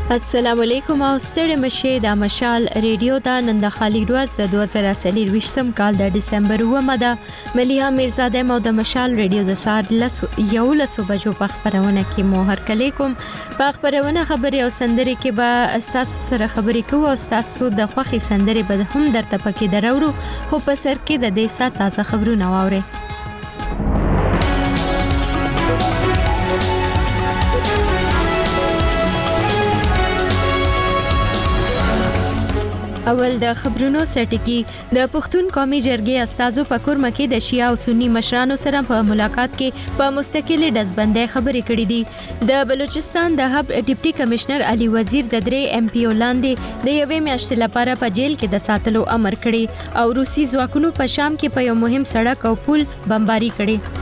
السلام علیکم او ستړي مشه د مشال ریډیو ته نن د خالي ورځ د 2023م کال د ډسمبر 9 د ملیا میرزاده مو د مشال ریډیو د سات لسو بجو په خبرونه کې مو هر کله کوم په خبرونه خبري او سندري کې به تاسو سره خبري کوو او تاسو د خوخي سندري به هم درته پکې درورو خو په سر کې د دې سات تازه خبرونه واوري. اول د خبرونو سرټکی د پښتون قومي جرګې استازو په کورمه کې د شیعه او سنی مشرانو سره په ملاقات کې په مستقل ډزبندۍ خبرې کړې دي. د بلوچستان د هب ډیپټي کمشنر علي وزیر د 3 ایم پی او لاندې د یوې میاشتې لپاره په جیل کې د ساتلو امر کړی او روسي ځواکونو په شام کې په یو مهم سړک او پل بمباري کړې.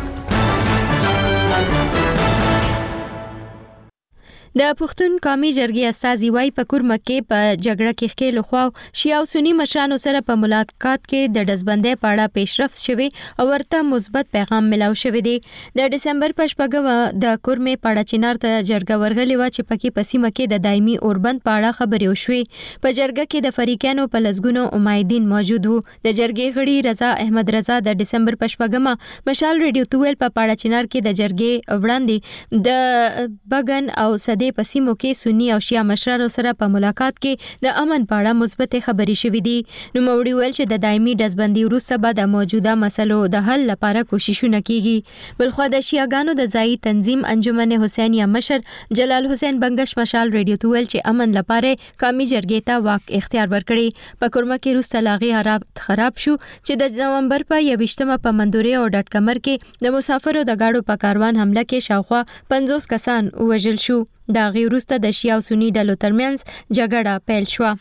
د پښتون قومي جرګې استازي وايي په کورمه کې په جګړه کې خېلو خو شیعه او سنی مشرانو سره په ملاقات کې د ډزبندۍ په اړه پیشرفت شوی او ورته مثبت پیغام ملاو شوی دی. د ډسمبر په شپږمه د کورمه پاړه چینار ته جرګه ورغلې و چې پکې پسیمه کې د دایمي اوربند په اړه خبرې وشوې. په جرګه کې د فریقانو په لزګونو امیدین موجود وو. د جرګې غړي رضا احمد رضا د ډسمبر په شپږمه مشال ریډیو تویل په پاړه چینار کې د جرګې وړاندې د بغن او صدې پسیمو کې سنی او شیعه مشرانو سره په ملاقات کې د امن په اړه مثبت خبرې شوې دي. نو موري ویل چې د دایمي ډزبندي وروسته به د موجوده مسلو د حل لپاره کوششونه کیږي. بلخو د شیعاګانو د ځای تنظیم انجمن حسینیه مشر جلال حسین بنگش مشال ریډیو ته ویل چې امن لپاره قومي جرګې ته واک اختیار ورکړي. په کورمه کې وروسته لاغي خراب شو چې د نومبر په 28مه په مندوري او ډټ کمر کې د مسافرو د گاډو په کاروان حمله کې شاوخوا 50 کسان وژل شو. دا غي وروسته د شیعه او سنی ډلو ترمنځ جګړه پیل شوه.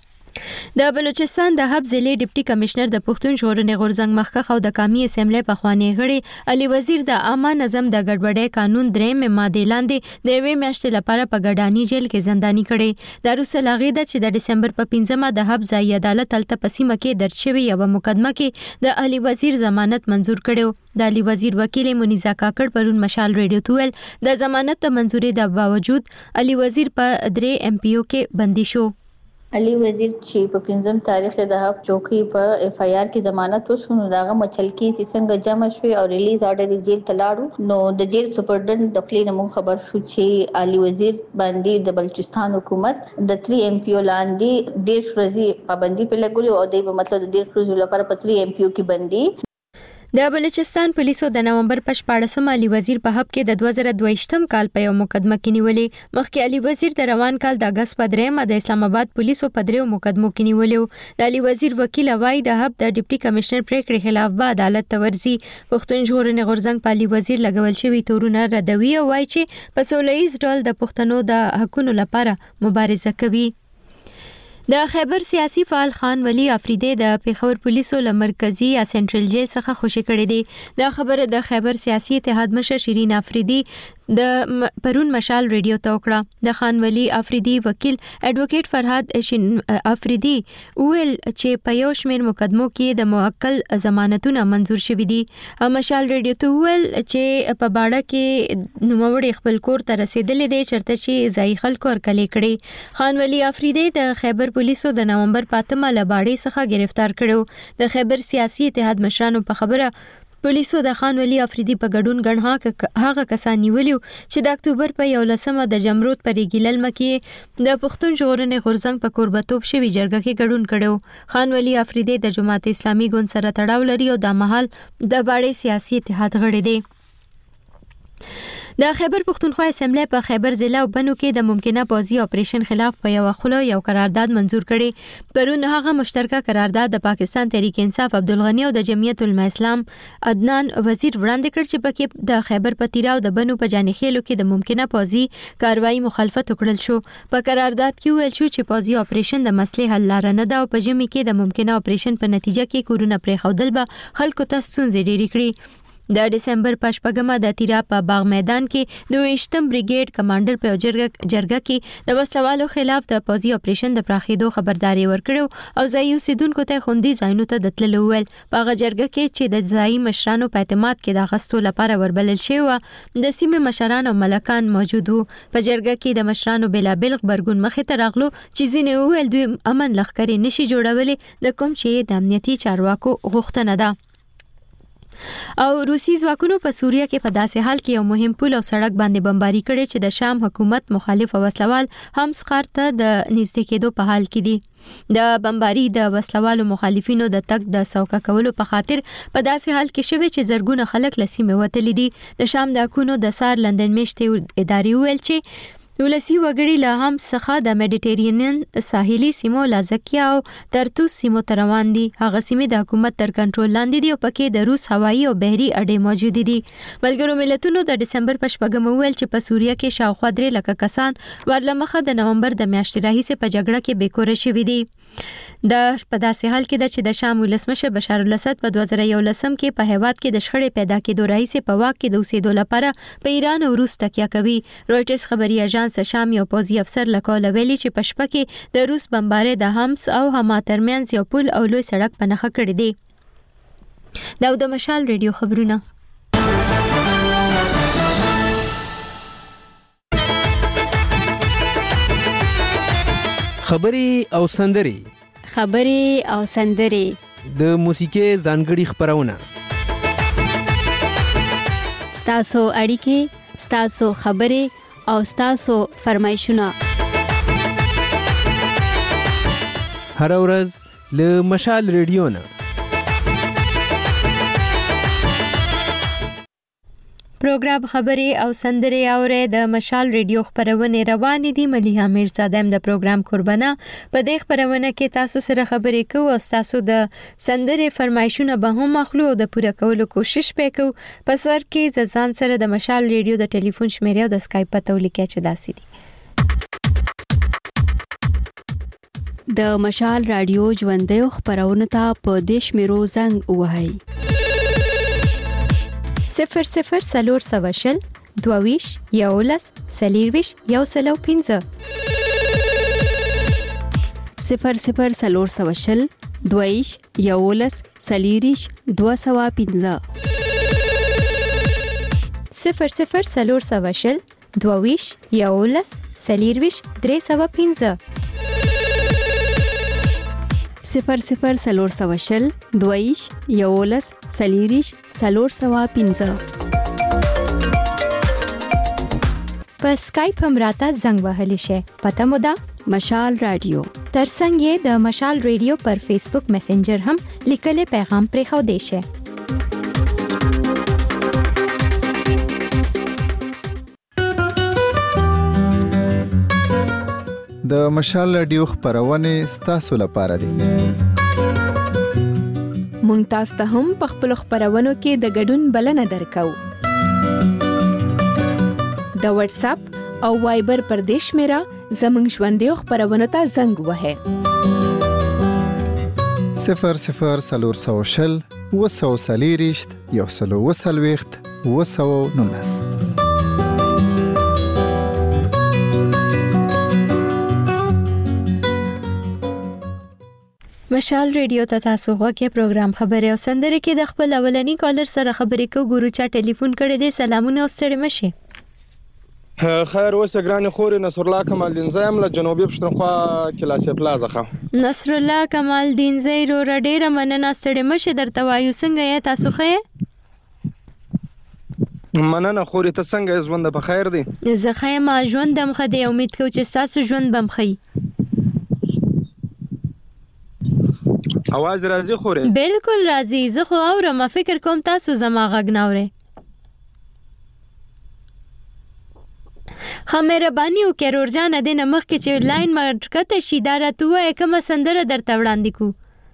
د بلوچستان د هب ضلع ډیپټي کمشنر د پښتون ژغورنې غورځنګ مخکخ او د قومي اسمبلی په خوانی غړي علي وزیر د عامه نظم د ګډوډۍ قانون 3 ماده لاندې د یوې میاشتې لپاره په ګډانی جیل کې زنداني کړي. د روسه لاغې د چې د ډسمبر په 15مه د هب ځای عدالت تلته پسیمه کې درج شوی یو مقدمه کې د علي وزیر ضمانت منزور کړو. د علي وزیر وکیل منیزا کاکړ پرون مشال ریډیو تویل د ضمانت د منزوري د باوجود علي وزیر په 3 ایم پی او کې بندي شو. علي وزیر چې په 5م تاریخ د هب چوکي په اف ای آر کې ضمانت وسونو داغه مچل کې څنګه جمع شوی او ریلیز آرډر جیل تلاړو. نو د جیل سپرډنټ د خپل نوم خبر شو چې علي وزیر باندې د بلوچستان حکومت د 3 ایم پی او لاندې 1.5 ورځې پابندي په لګولو او د مطلب د 1.5 ورځې لپاره په 3 ایم پی او کې بندي. د بلوچستان پولیسو د نومبر په 14مه علي وزیر په هب کې د 2022م کال په یو مقدمه کې نیولې. مخکې علي وزیر د روان کال د اگست په 3مه د اسلام آباد پولیسو په 3 مقدمو کې نیولې. د علي وزیر وکیل وايي د هب د ډیپټي کمشنر پریکړې خلاف به عدالت ته ورځي. پښتون ژغورنې غورځنګ په علي وزیر لګول شوی تورونه ردوي او وايي چې په سولهییز ډول د پښتنو د حقونو لپاره مبارزه کوي. د خیبر سیاسي فعال خان ولی افریدی د پیښور پولیسو له مرکزی یا سنټرل جیل څخه خوشی کړی دی. د خبره د خیبر سیاسي اتحاد مشر شیرین افریدی د پرون مشال ریډیو ته وکړه. د خان ولی افریدی وکیل اډوکیټ فرهاد افریدی ویل چې په یو شمېر مقدمو کې د موکل ضمانتونه منزور شوي دي. مشال ریډیو ته ویل چې په باړه کې نوموړي خپل کور ته رسیدلې دي چرته چې ځای خلکو ورکلې کړي. خان ولی افریدی د خیبر پولیسو د نومبر 5مه لباړې څخه گرفتار کړو. د خیبر سیاسي اتحاد مشرانو په خبره پولیسو د خان ولی افریدی په ګډون ګڼ هغه کسان نیولیو چې د اکتوبر په 11مه د جمرود پر ګیللمه کې د پښتون ژغورنې غورځنګ په کوربتوب شوی جرګه کې ګډون کړو. خان ولی افریدی د جماعت اسلامي ګوند سره تړاو لري او د مهال د باړې سیاسي اتحاد غړی دی. د خیبر پښتونخوا اسمبلی په خیبر ضلع او بنو کې د ممکنه پوځي اپریشن خلاف په یو خله یو قرارداد منزور کړي. پرون هغه مشترکه قرارداد د پاکستان تحریک انصاف عبدالغنی او د جمعیت العلماء اسلام عدنان وزیر وړاندې کړ چې پکې د خیبر پتیرا او د بنو په جانخېلو کې د ممکنه پوځي کاروایی مخالفت وکړل شو. په قرارداد کې ویل شو چې پوځي اپریشن د مسلې حل لاره نه ده او په ژمي کې د ممکنه اپریشن په نتیجه کې کورونه پرې خودل به خلکو ته ستونزې ډېرې کړي. د دسمبر په 8مه د تیرا په باغ میدان کې د 28م بریګیډ کمانډر په جرګه کې د وسلوالو خلاف د پوځي اپریشن د پراخېدو خبرداري ورکړو او ځایي اوسیدونکو ته خوندي ځایونو ته د تللو ویل. په هغه جرګه کې چې د ځایي مشرانو په اعتماد کې د غستو لپاره وربلل شوی و، د سیمې مشران او ملکان موجود وو. په جرګه کې د مشرانو بلابل غبرګون مخې ته راغلو چې ځینې وویل دوی امن لښکرې نشي جوړولې، د کوم چې د امنیتي چارواکو غوښتنه ده. او روسي ځواکونو په سوریه کې په داسې حال کې یو مهم پل او سړک باندې بمباري کړي چې د شام حکومت مخالف وسلوال هم سقار ته د نږدې کېدو په حال کې دي. د بمباري د وسلوالو مخالفینو د تک د سوکا کولو په خاطر په داسې حال کې شوی چې زرګونه خلک لسیمه وتلی دي. د شام د اکونو د سار لندن میشتې ادارې ویل چې ولسی وګړي له هم څخه د میډیټرینین ساحلي سیمو لازکیا او ترتوس سیمو ته روان دي. هغه سیمې د حکومت تر کنټرول لاندې دي او پکې د روس هوایي او بحري اډې موجود دي. ملګرو ملتونو د دسمبر په 8مه ویل چې په سوریه کې شاوخوا 3 لک کسان ورلمخه د نومبر د میاشتې راهیسې په جګړه کې بیکوره شوي دي. د په داسې حال کې چې د شام ولسمشر بشار الاسد په 2011 کې په هیواد کې د شخړې پیدا کېدو راهیسې په واک کې د اوسېدو لپاره په ایران او روس تکیه کوي. رويټرز خبري اژانس شام یو پوځي افسر لکه ویلي چې په شپه کې د روس بمباري د همس او حما ترمنځ یو پل او لوی سړک په نښه کړی دی. دا د مشال ریډیو خبرونه. خبري او سندري د موسیقي ځانګړي خبرونه. ستاسو اړیکې، ستاسو خبري او ستاسو فرمایشونه هر ورځ له مشال ریډیو نه. پروګرام خبري او سندري اورې د مشال ریډیو خبرونه روانې دي. مليحه میرزاده د پروګرام قربانه. په دې خبرونه کې تاسو سره خبرې کوو او تاسو د سندري فرمایشونه به هم اخلو او د پوره کولو کوشش وکړو. په سر کې ځان سره د مشال ریډیو د ټلیفون شمیره او د اسکایپ پته ولیکئ چې داسې دي. د مشال رادیو ژوندۍ خبرونه ته په دیش میرو زنګ وهاي 00 سلور سواشل دوویش یولس سلیرویش یوسلو 15 00 سلور سواشل دوویش یولس سلیریش 215 00 سلور سواشل دوویش یولس سلیرویش 315 00 سلور سواشل دویش یولس سلیریش سلور سوا 15 په اسکایپ هم راته زنګ وهلی شي. پته مو ده مشال رادیو. ترڅنګ یې د مشال ریډیو پر فیسبوک میسنجر هم لیکل پیغام پرې خو دی شي. د مشال رادیو خبرونه ستاسو لپاره دي. مونږ تاسو ته هم په خپل خبرونو کې د ګډون بلنه درکو. د واتس اپ او وایبر پر دیش میرا زمنګ ژوندۍ خبرونه ته زنګ وهه 00 سلور سواشل وسو سلیریشت یوسلو وسلويخت وسو نونس. مشال ریډیو ته تاسو غوږی پروګرام خبري او سندري کې د خپل اولنی کالر سره خبرې کو. ګورو چا ټلیفون کړی دی. سلامونه او ستړي مشه. خیر اوسه ګرانه خوري نصر الله کمال دین زایم له جنوبي پښتونخوا کلاسه پلازه خه نصر الله کمال دین زیرو رډیره مننه ستړي مشه درته وایو. څنګه یې تاسو خې؟ مننه خوري ته څنګه ژوند په خیر دی؟ زه خې ما ژوند هم خدای امید کوم چې تاسو ژوند بم خې. आवाज راځي خوري؟ بالکل راځي. زه خو اورم فکر کوم تاسو زما غږ نه اورئ. خمربانی او کرور جان د نمخ کې چې لاین مرکته شي دا راته وای کوم سندره درته وړاندې کو.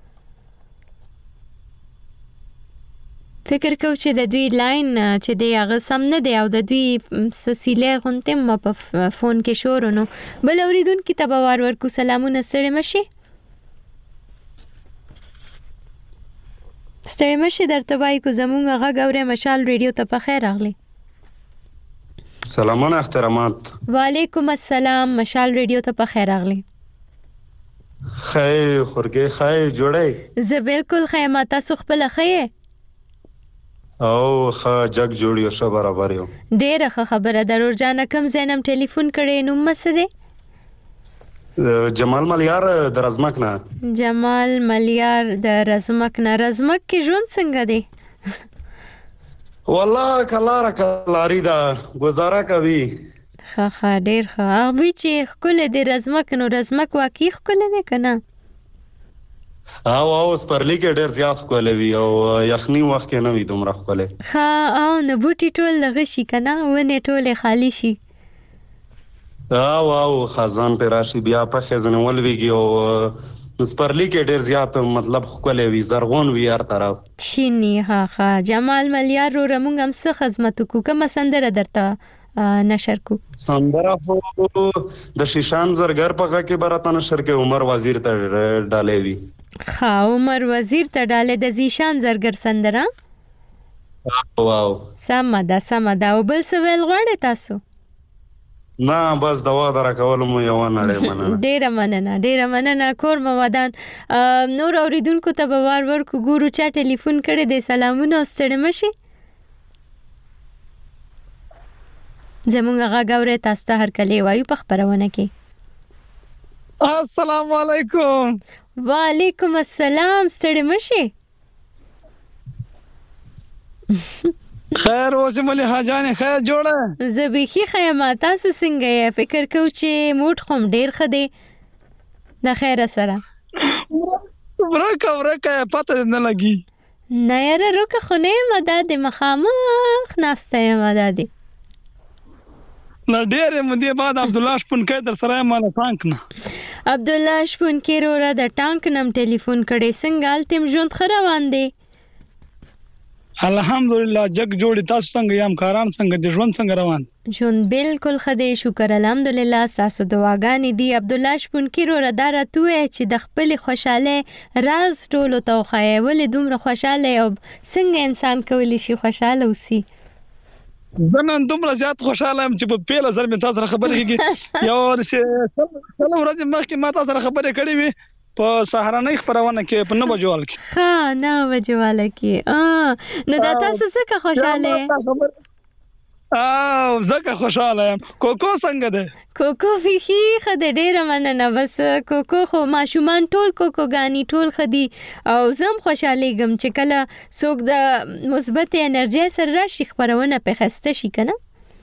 فکر کو چې د دوی لاین چې دی هغه سم نه دی او د دوی سسیله غونته ما په فون کې شورونو بل اوریدون کې تبوار ورکو. سلامونه سره مشه. ستړي مشه درته وای کو زمونږ غږ اورې مشال ریډیو ته په خیر راغلی. سلامونه احترامات. وعلیکم السلام مشال ریډیو ته په خیر راغلی. خیر خورګي خیر جوړی. زه بالکل خیر، تاسو خپل خیر؟ او ښه جګ جوړ یو ښه برابر یو. ډیره ښه خبره ده. رور جان کوم زینم ټلیفون کړي نوم څه دی؟ جمال ملیار د رزمک نه. جمال ملیار د رزمک نه. رزمک کې ژوند څنګه دی؟ والله کلاره کلاری دا گزاره کوي. ښه ډیر ښه. هغه چې خپل د رزمک نو رزمک واقعي خپل نه کنه. او سپرلی کې ډیر زیات خپل وی او یخنی وخت کې نه وی دومره خپل. ها او نه بوټي ټول لغشي کنه ونه ټول خالی شي. او خزان پر راشي بیا په خزانه ولويږي او سپرلی کې ډیر زیات مطلب خپل وی زرغون وی هر طرف. چینی ها جمال ملیار رو رمونږ هم څه خدمت کو کوم سندره درته نشر کو. سندره د شیشان زرګر په کې برات نشر کې عمر وزیر ته ډالې وی. عمر وزیر ته ډالې د زیشان زرګر سندره. واو سم ده او بل څه ویل غواړئ تاسو؟ نه بس دوا درا کولم یو نه مننه. ډیره مننه کور موادان. نور اوریدونکو ته به وار ورکو ګورو چا ټلیفون کړي د سلامونه ستړي مشي. زمونږ غږ اورئ تاسو ته هر کله وایو په خبرونه کې. السلام علیکم. وعلیکم السلام. ستړي مشي. خیر اوسه ملي حاجان خیر جوړه. زه بيخي خیمه تاسو څنګه یې؟ فکر کوم چې موټ خوم ډیر خدي د خیر سره. ورکه پته نه لګي. نه یاره روکه خو نه مدد مخامخ ناسته مدد. نه ډیر مودې بعد عبد الله شپونکې در سره مال ټانک نه. عبد الله شپونکې رو را د ټانک نم ټلیفون کړي. څنګه التم ژوند خروان دي؟ الحمدلله جگ جوړی. تاسو څنګه یم کاران څنګه دي ژوند څنګه روان؟ ژوند بالکل خدای شکر الحمدلله. تاسو دعاګانې دي. عبد الله شپونکې رو ردار ته چې د خپل خوشاله راز ټولو ته خو ولې دومره خوشاله او څنګه انسان کولی شي خوشاله وسی؟ زنان دومره زیات خوشاله یم چې په پیله زر مې تاسو سره خبرې کیږي. یو ورځ مخکې ما تاسو سره خبرې کړې وي په سهارنۍ خبرونه کې په 9 بجوال کې. 9 بجوال کې. نو دا تاسو څه خوشاله؟ زکه خوشاله یم. کوکو څنګه ده؟ کوکو فيخي خدای ډیره مننه. بس کوکو خو ماشومان ټول کوکو غاني ټول خدي او زم خوشاله ګم چې کله څوک د مثبت انرژي سره راشي خبرونه په خسته شي کنه.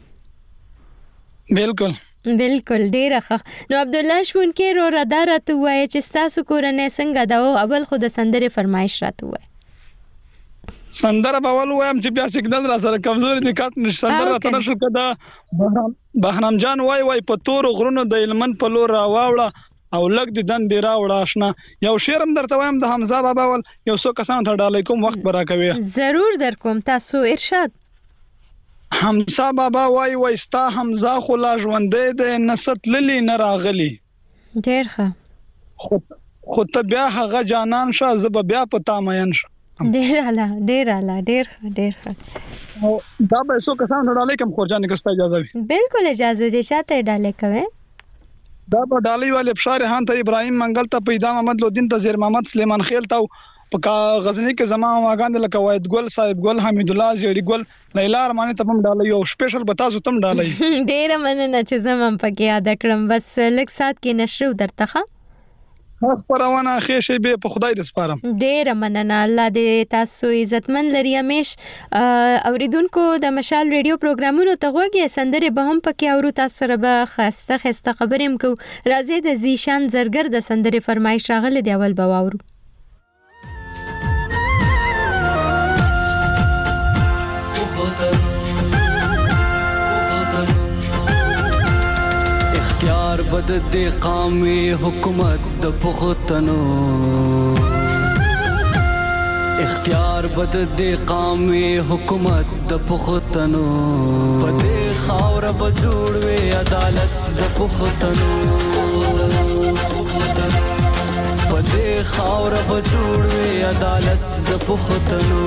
بالکل ډیره ښه. نو عبد الله شپونکې رو رادار ته وای چې تاسو کورنۍ څنګه دا او اول خو د سندره فرمایش راته وای. سندره باول وایم چې بیا سیګنال را سره کمزوري دي کټ نش سندره ته نشو کده. بهرام جان وای په تور غرونو د علمن په لور را واوړه او لګ د دن دی راوړه آشنا. یو شعرم درته وایم د حمزه بابا ول یو څو کسان ته ډالې کوم وخت برا کوي. ضرور در کوم تاسو ارشاد. حمزه بابا وای ستا حمزه خو لا ژوندې ده نست للی نه راغلی. ډیر ښه. خو ته بیا هغه جانان شه زب بیا پتا مین شه. ډیر اعلی ډیر ښه. دا به څو کسان ډالې کوم خورجان کسته اجازه وي؟ بالکل اجازه دي. شاته ډالې کوي. دا په ډالۍ والے بشار هان ته ابراهيم منګل ته پیدا محمد لودین ته زیر محمد سلیمان خیل ته په غزنی کې زما واغاند لکه وید ګل صاحب ګل حمید الله زیری ګل لیلا ارمانه ته هم ډالۍ او سپیشل بتاسو تم ډالۍ. ډیر مننه چې زمم پکې یاد کړم. بس لک سات کې نشو درته خبرونه خېشه به په خدای د سپارم. ډیر مننه. الله دې تاسو عزتمن لري همیش. اوریدونکو د مشال ریډیو پروګرامونو ته غوږی سندره به هم پکې اورو. تاسو سره به خسته خبرېم کو. راځي د زیشان زرګر د سندره فرمایش راغله دی اول به واورو. اختیار بد د قومي حکومت د پختنو. اختیار بد د قومي حکومت د پختنو. پدې خاور به جوړوي عدالت د پختنو. پدې خاور به جوړ وي عدالت د پښتنو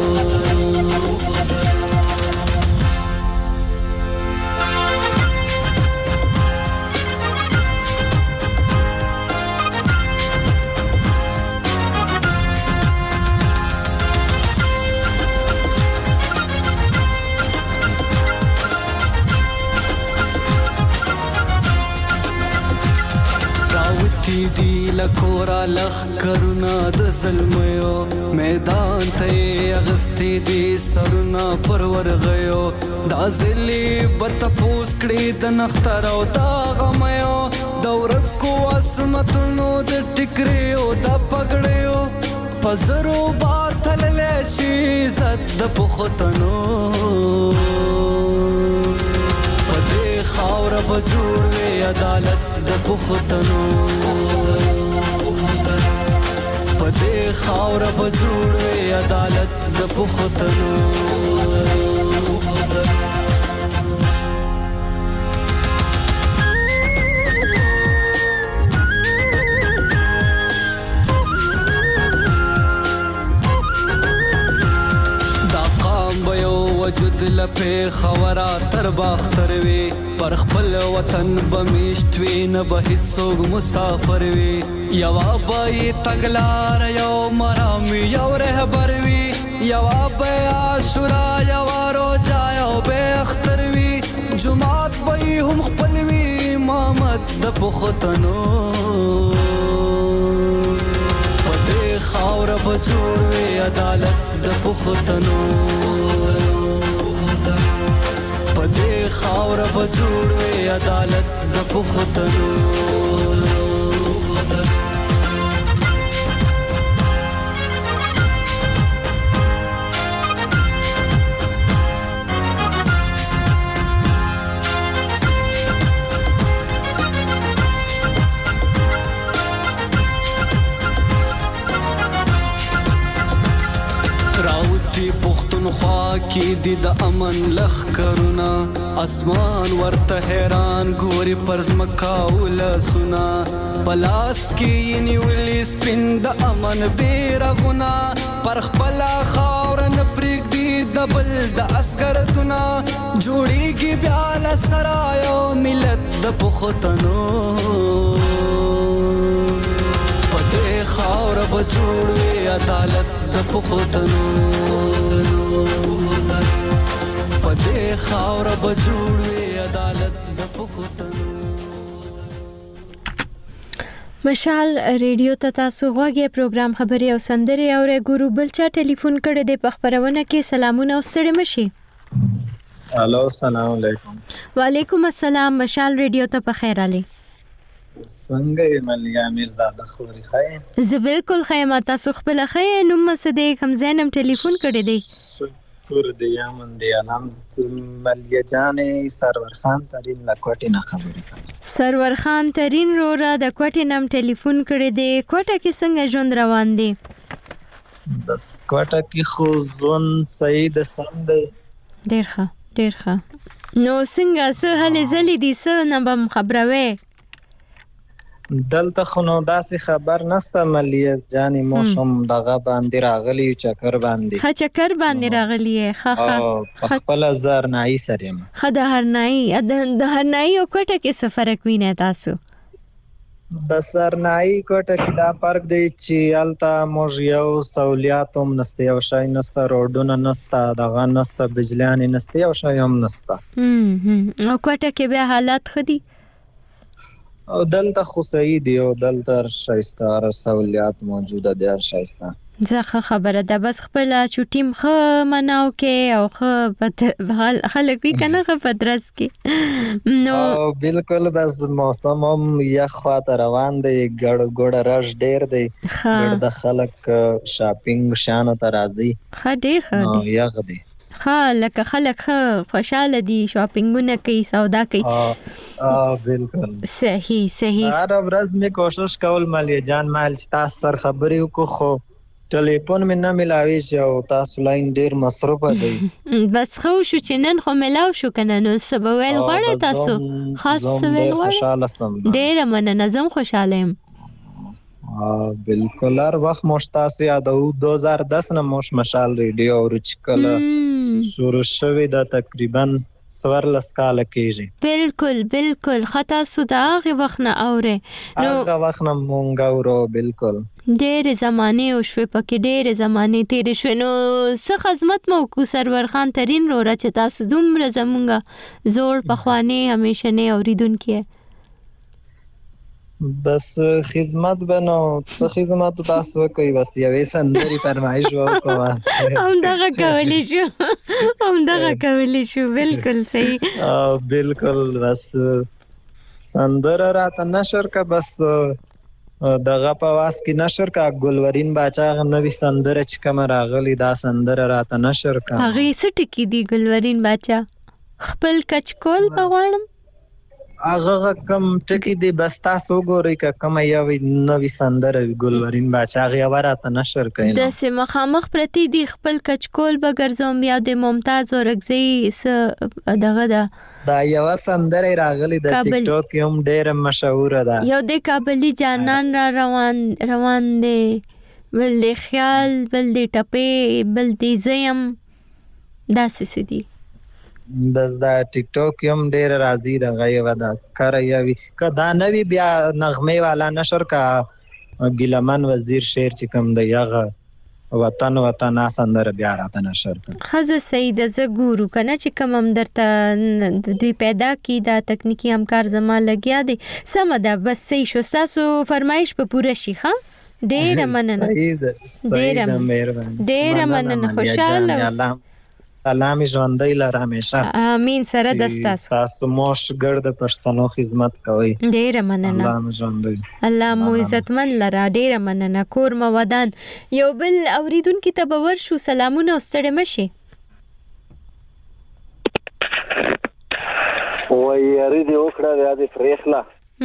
دی لکورا لخ کرونا د ظلميو میدان ته اغستی دی سرنا پرور غيو دا زلی بت پوس کړي د نختر او دا غميو دور کو اسمتونو د ټکریو د پګړیو پزرو باطل لشي عزت د پختنو پدې خاور به جوړ وي عدالت د پختنو پدې خاور به جوړ وي عدالت د پختنو وجود لپه خورا تر باختر وی پر خپل وطن بمیشت وی نه به هیڅ څوک مسافر وی یوا به تګلار یو مرام یو رهبر وی یوا به عاشورا یوا روزا یو به اختر وی جمعات به هم خپل وی محمد د پختنو پدې خاور به جوړ وی عدالت د پختنو پدې خاور به جوړ وي عدالت د پختنو پختونخوا کې د امن لخ کرونا اسمان ورته حیران ګوري پرز مکاول سنا پلاس کې نیولې سپین د امن بیرغنا پر خپل خاور نه پرېګ دی د بل د اسکر سنا جوړیږي بیا لسرایو ملت د پختنو پدې خاور به جوړ وي عدالت د پختنو پدې خاور به جوړ وي عدالت د پختنو مشال ریډیو ته تاسو غوږی پروګرام خبري او سندري او ګورو بلچا ټلیفون کړي د پخبرونه کې سلامونه او ستړي مشي الو السلام علیکم وعلیکم السلام مشال ریډیو ته په خیر علي څنګه یې ملیا میرزاده خوري خیر زه بالکل خیمه تاسو خپل خیر نو مسدې کم زینم ټلیفون کړي دی شکر دی یمن دی الحمد ملیا جانې سرور خان ترين لکوټی نه خبرې کوي سرور خان ترين رورا د کوټی نم ټلیفون کړي دی کوټه کې څنګه ژوند روان دی بس کوټه کې خو ژوند صحیح د سم دی ډیر ښه نو څنګه څه هلې زلې دي څه نه بم خبروي دلته خو نو داسې خبر نسته ملیا جانې موسم دغه باندې راغلی چکر باندې ها چکر باندې راغلی ها خپل زرنای سره ما خدا هرنای د هرنای او کوټه کې څه فرق وینئ تاسو د سرنای کوټه کې دا فرق دی چې الته موږ یو سہولیات هم نسته یو شای نسته روډونه نسته دغه نسته بجلیان نسته یو شای هم نسته او کوټه کې به حالات خدي او دلته خو صحیح دی او دلته شایسته سہولیات موجوده دي شایسته زه خبره ده بس خپل چټیم خو مناو کې او خو خلک وی کنه خو پدرس کې نو بالکل بس موسم هم یخ خاطر روان دی ګړ رش ډیر دی د خلک شاپینګ شانو ته راځي ډیر یخ دی لکه خلک خوشاله دي شاپینګونه کوي سودا کوي بالکل صحیح هر ورځ می کوشش کول ملیا جان مال تاسو سره خبرې وکړو خو ټلیفون مې نه ملاوي او تاسو لاین ډیر مصروف دی بس خو شو چې نن خو ملاو شو کنه نو سبا ویل غواړی تاسو خاص ویل غواړی ډیر مننه زم خوشاله یم بالکل هر وخت مشتاس یادو 2010 نه موش مشال ریډیو او رچکل شروع شوی دا تقریبا 14 کال کېږي. بالکل خطا سودا هغه وخت نه اوره نو هغه وخت نه مونږ اورو. بالکل ډېر زمانه او شوي پکې ډېر زمانه تیر شوي. نو څه خدمت مو کو سرور خان ترين رو را چې تاسو دومره زمونږه زوړ پخوانه همیشه نه اوریدونکو بس خدمت بنو څه خدمت تاسو کوي بس یوې سندري فرمایش وکړه همدغه کولی شو بالکل صحیح. بالکل بس سندر راته نشر کا بس دغه په واس کې نشر کا ګلورین باچا نوې سندره چې کوم راغلی دا سندره راته نشر کا. هغه سټکی دی ګلورین باچا خپل کچکول بغواړم هغه کم ټکی دی بس تاسو ګورئ که کوم یو نوې سندره ګلورین باچا هغه راته نشر کړي د سیمه خامخ پرتی دی خپل کچکول بګرځوم یا د ممتاز اورګزی دغه دا یو سندره راغلی د ټیک ټاک هم ډېر مشهور ده. یو د کابلی جانان را روان دی بل د خیال بل د ټپې بل د زیم داسې سدي بس دا ټیک ټاک هم ډېر راضی ده غیو دا کړی کدا نوی بیا نغمه والا نشر کا ګلمن وزیر شعر چې کوم دی هغه وطن سندره بیا راته نشر کړ. خزه سید ز ګورو کنه چې کوم هم درته دوی پیدا کی دا تکنیکی همکار زما لګیا دی سم ده بس صحیح شو. تاسو فرمایش په پوره شي ها ډېر مننه خوشاله سلام ژوندۍ لره همیشه. امين سره دستاسو تاسو موش ګرد پښتنو خدمت کوي. ډېر مننه. الله ژوندۍ الله مو عزتمن لره. ډېر مننه. کور مو ودان. یو بل اوریدونکو ته به ورشو. سلامونه ستړي مشي. وای یاري دې وکړه بیا دې پرېخلا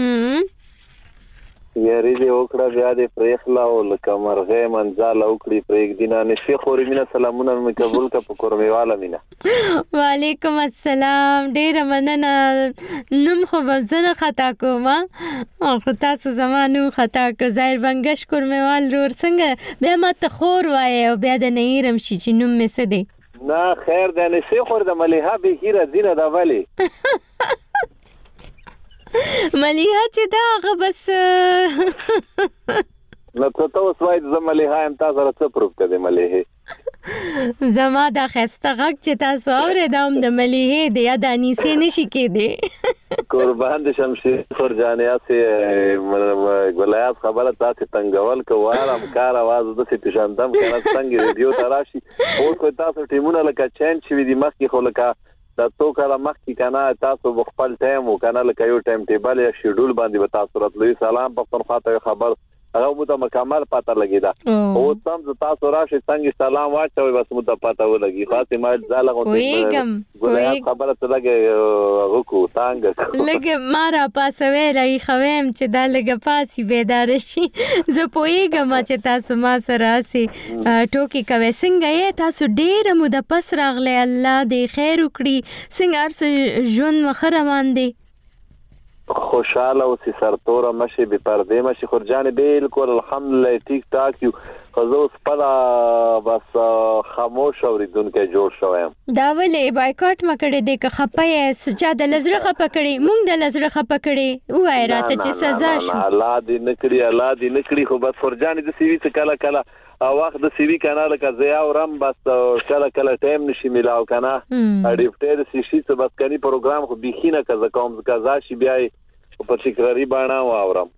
یاري دې وکړه بیا دې پرېخلا او لکه مرغې منځاله وکړي پرېږدي نشي خورې مینه سلامونه مې قبول که په کورمېواله مینه. وعلیکم السلام. ډېره مننه. نوم خو به زه نه خطا کوم خو تاسو زما نوم خطا که ظاهر بنګش کورمېوال رور څنګه بیا ما ته خور وایې او بیا د نه هیرم شي چې نوم مې څه دی. نه خیر دی نشي خور د ملیحه بهیره ځینه ده ولې ملیحه چې دا هغه بس نو ته اوس وایې زه ملیحه یم تا سره څه پروف که دی ملیحې زما دا ښایسته غږ چې تاسو اورېد هم د ملیحې دی یا د انیسې نشي کېدی. قربان د شمشیر خور جانې هسې ګلیاس خبره تاسې تنګول که وارم کار اواز داسې پېژندم که نه څنګه ریډیو ته راشي اوس خو تاسو ټیمونه لکه چینج شوي دي مخکې خو لکه دا څو کاله مخکې که نه تاسو به خپل ټایم و که نه لکه یو ټایم ټیبل یا شیډول باندې به تاسو راتلوي سلام پښتونخوا ته خبر هغه مو ته مکمل پته لګېده اوس هم زه تاسو راشئ څنګه سلام واچوئ بس مو ته پته ولګي خاصې ما ځاله غونډې خبره څه لګې هغه کړو تانګه لږ ما راپاسوی راایښویم چې دا لږه پاسي بیداره شي. زه پوهېږم چې تاسو ما سره هسې ټوکې کوئ. څنګه یې تاسو ډېره موده پس راغلی الله دې خیر وکړي څنګه هر څه ژوند مو ښه روان دی خوشاله اوسې سرتوره مشي بې پردې مشي خورجانې بالکل الحمدلله ټیک ټاک یو خو زه اوس خپله بس خاموش اورېدونکی جوړ شوی یم. دا ولې بایکاټ مه کړی دی که خفه یې چا د لزړه خفه کړې موږ د لزړه خفه کړې ووایه راته چې سزا شو. الله دې نه کړي خو بس خورجانې داسې وي څه کله کله وخت د سیوي کنه لکه زه اورم بس کله ټایم نشي میلاو کنه اډیپټر شي څه بس کني پروګرام خو بيخینه کزه کوم کزا شي بیا په تکراری باندې اورم.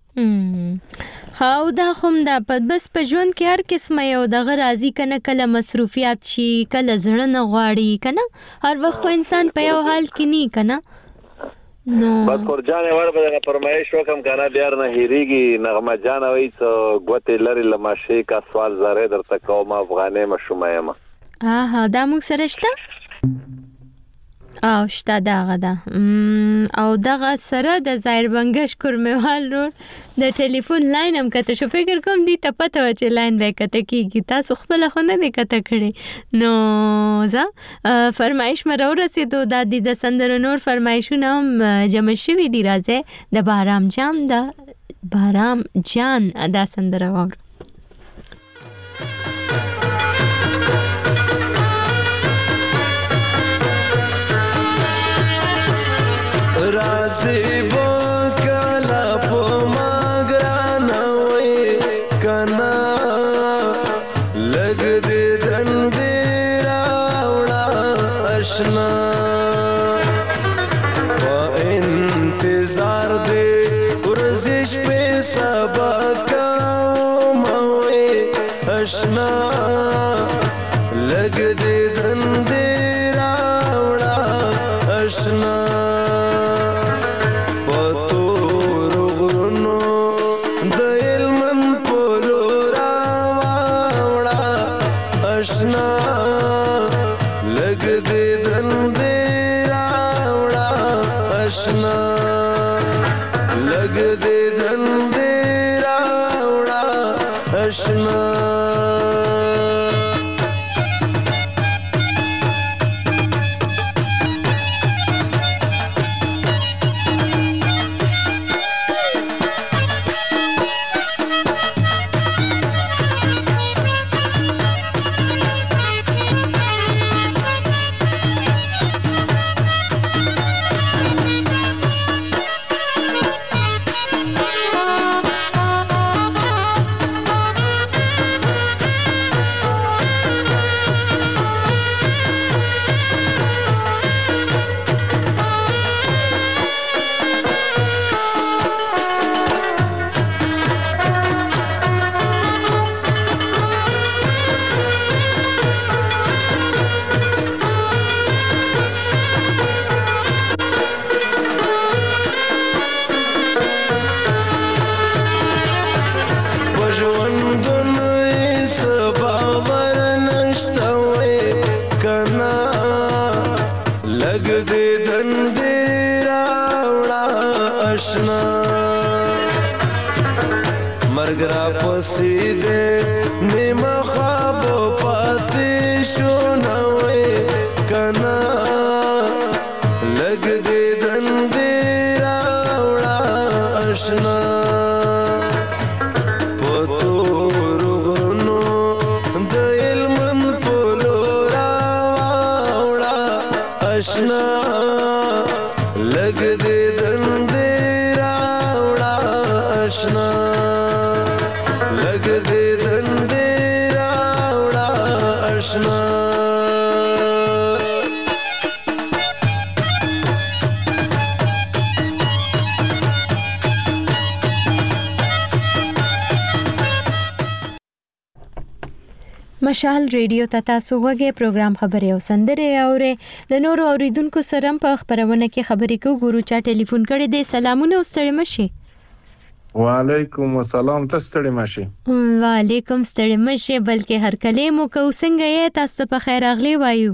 هاو دا خوم دا بس په ژوند کې هر قسمه یو دغه راضی کنه کله مصروفیات شي کله زړه نه غواړي کنه هر وخت انسان په یو حال کې نه کنه نو بس خورجانې ور به فرمایش وکم کنه بیا نه هېریږي نغمه جان وایي څه ګوتې لرې له ماشې کا سوال زارې درته کوم افغانۍ مشومه یم. دا موږ سره شته او شته دغه ده او دغه سره د ظاهر بنګش کورمېوال رور د ټلیفون لاین هم کته شو فکر کوم دی ته پته و چې لاین به کته کېږي تاسو خپله خو نه دی کته کړی نو زه فرمایش مې راورسېدو دا د سندرو نور فرمایشونه هم جمع شوي دي راځئ د بارام جام د بارام جان دا سندره واورو. رازی با کلا پو مگرانوی کنا لگ دی دندی راوڑا اشنا با انتظار دی ورزش پہ سبا کاموی اشنا لگ دی دندی راوڑا اشنا مشال ریډیو ته تاسو وګورئ پروګرام خبرې او سندرې اورئ د نورو اوریدونکو سره په خبرونه کې خبرې کوو. ګورو چا ټلیفون کړی دی. سلامونه او ستړي مشي. وعلیکم السلام. تاسو ستړي مشي. وعلیکم ستړي مشي. بلکې هر کلمو کو څنګه یې تاسو په خیر اغلی وایو.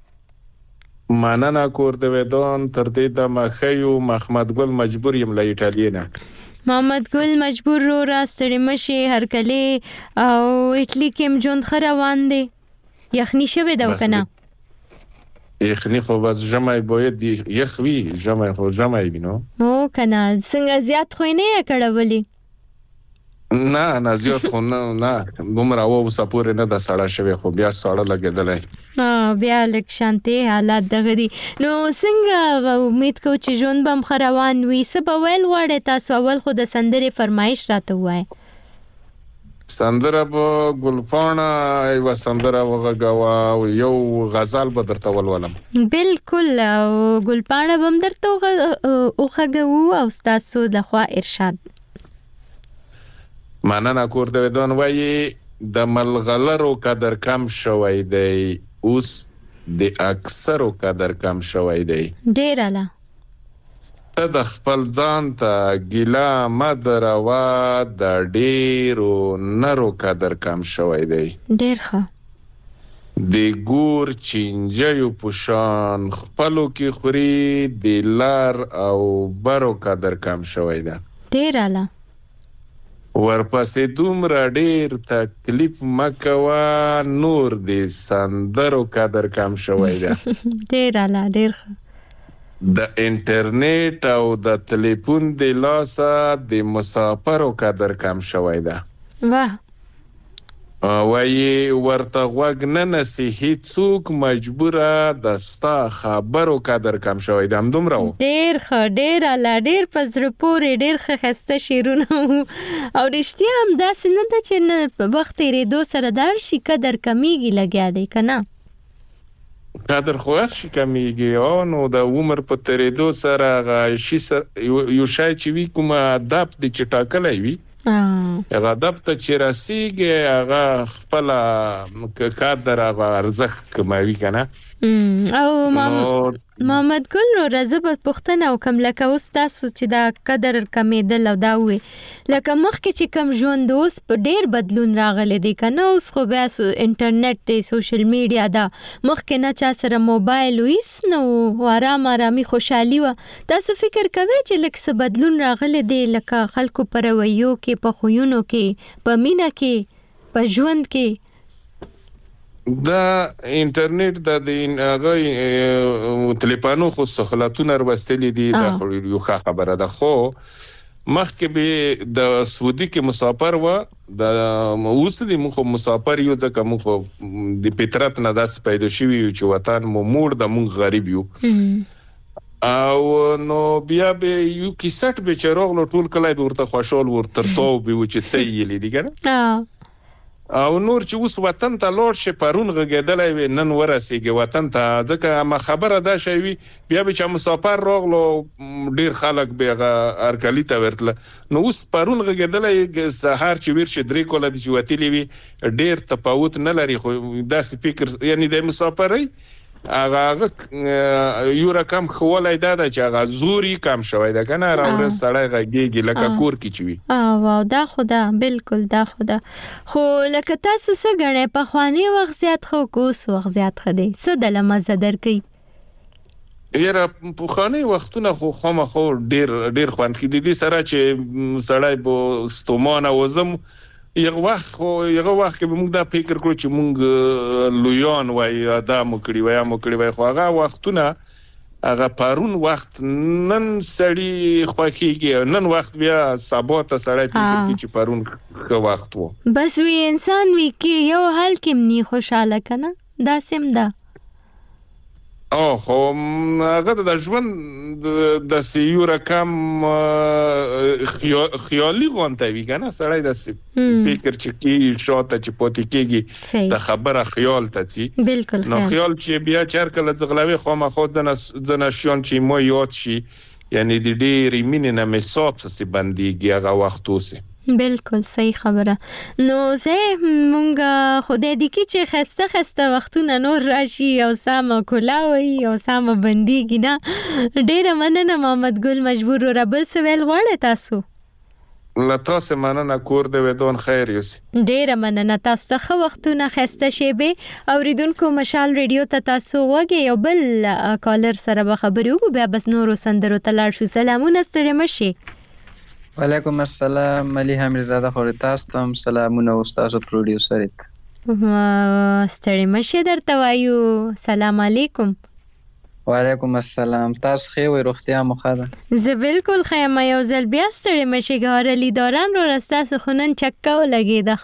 مننه کور د ودان تر دې د مخیو محمد ګل مجبور یم له ایټالیا نه. محمد ګل مجبور رو راستړي مشي هر کله او اټلی کې جون خروان دي یخني شوه دا کنه. یخني خو بس جمعي باید یخوي جمعي خو جمعي بینو. او کنه څنګه زیات خو نه کړولې. نه زیات خو نه دومره او سپور نه د سړا شوی خو بیا سړا لګیدلای. بیا لک شانتي حالات دغه دي. نو څنګه امید کو چې جون بم خروان وي سبا ویل غواړي تاسو اول خو د سندرې فرمایش راته وای. سندره په ګلپاڼه یو سندره وغږوا او یو غزل به درته ولولم. بالکل ګلپاڼه بم درته وغږو او تاسو د خوا ارشاد. مننه کور د ودان وایي د ملغلرو قدر کم شوی دی اوس د اکثرو قدر کم شوی دی. ډیر اعلی. ته د خپل ځان ته ګیله مدروا د ډیرو نرو قدر کم شوی دی. ډیر ښه. د ګور چینجیو پوشان خپلو کې خوري د لار او برو قدر کم شوی دی. ډیر اعلی. ورپسې دومره ډیر تکلیف مکوا نور د سندرو قدر کم شوی دی. ډیر اعلی. ډیر ښه. د انټرنیټ او د ټلیفون د لاسه د مسافرو قدر کم شوی ده واه وایي ورته غوږ نه نسی هیڅوک مجبوره د ستا خبرو قدر کم شوی ده همدومره و ډېر ښه ډېر اعلی ډېر په زړه پورې ډېر ښه ښایسته شعرونه او رښتیا هم داسې نه ده چې نه په وخت تېرېدو سره د هر شي قدر کمیږي لګیا دی که نه قدر خو هر شي کمیږي نو د عمر په تېرېدو سره هغه شي یو شی چې وي کوم هدف دی چې ټاکلی وي هغه هدف ته چې رسیږي هغه خپله قدر هغه ارزښت کموي که نه او محمد ګل نوره زه به پوښتنه وکړم لکه اوس تاسو چې دا قدر کمیدل او دا وې لکه مخکې چې کم ژوند اوس په ډېر بدلون راغلی دی که نه اوس خو بیا انټرنیټ دی سوشل میډیا ده مخکې نه چا سره موبایل و هېڅ نه و ارامي خوشحالي وه تاسو فکر کوئ چې لږ څه بدلون راغلی دی لکه خلکو په رویو کې په خویونو کې په مینه کې په ژوند کې دا انټرنیټ د هغه تلیفونو خو سهولتونه راوستلي دي دا خو یو ښه خبره ده خو مخکې به د سعودي کې مسافر و د اوس د موږ مسافر یو ځکه موږ د فطرت نه داسې پیدا شوي یو چې وطن مو موړ د موږ غریب یو او نو بیا به یو کیسټ به چې راغلو ټول کلی به ورته خوشحال ورترتاو به و چې څه یې لیدي که نه او نور چې اوس وطن ته لاړ شي پرون غږېدلی وي نن ورسېږي وطن ته ځکه ما خبره دا شی وي بیا به چې مسافر راغلو ډېر خلک به هغه ارکلي ته ورتله نو اوس پرون غږېدلی سهار چې ویر شي 3 کوله دي چې وتلي وي ډېر تفاوت نه لري خو داسې فکر یعنی د مسافرۍ هغه یو رقم ښولی دا ده چې هغه زور یې کم شوی ده که نه راورځ سړی غږېږي لکه کور کې چې وي واو دا خو ده بالکل دا خو ده خو لکه تاسو څه ګڼئ پخوانی وخت زیات ښه که اوس وخت زیات ښه دی څه دله مزه درکوي یاره پخوانی وختونه خو خامخا ډېر خوند کې د دې سره چې سړی به ستومانه وزم یغه وخت کې به موږ دا فکر کړو چې موږ لویان وای دا مو کړي وای خو هغه وختونه هغه پرون وخت نن سړی خوښیږي نن وخت بیا سبا ته سړی فکر کوي چې پرون ښه وخت و بس وی انسان وی کې یو حال کې منی خوشاله کنه دا سم ده خو هغه د ژوند د یو رقم خیالي غونته وي که نه سړی داسې فکر چې کېږي شاته چې پاتې کېږي د خبره خیال ته ځي بالکل نو خیال چې بیا چې هر کله ځغلوي خامخا ځنه شیان چې ما یاد شي یعنی د ډېرې مینې نه مې صاف پسې بندېږي هغه وخت اوسې بالکل صحیح خبره نو زه مونږ خدای دې کې چې خسته وختونه نور راشي او سامه کولاوي او سامه بنديږي نه ډېره مننه محمد ګل مجبور را بل څه ویل غواړئ تاسو له تاسو مننه کور دې ودون خیر یوسي ډېره مننه تاسو ته ښه وختونه خسته شیبې اوریدونکو مشال ریډیو ته تاسو وګورئ یو بل کالر سره به خبرې وکړو بیا بس نورو سندرو ته لاړ شو سلامونه ستړي مشي وعلیکم السلام ملي حمیدزاده خوري تاسو ته سلامونه استاد پروډوسر ستړي مشه درته وایو سلام علیکم وعلیکم السلام تاسو خو روغتیا مخه ده زه بالکل خیم یو ځل بیا ستړي مشه ګارلی داران رو راستا خونن چکا ولګیده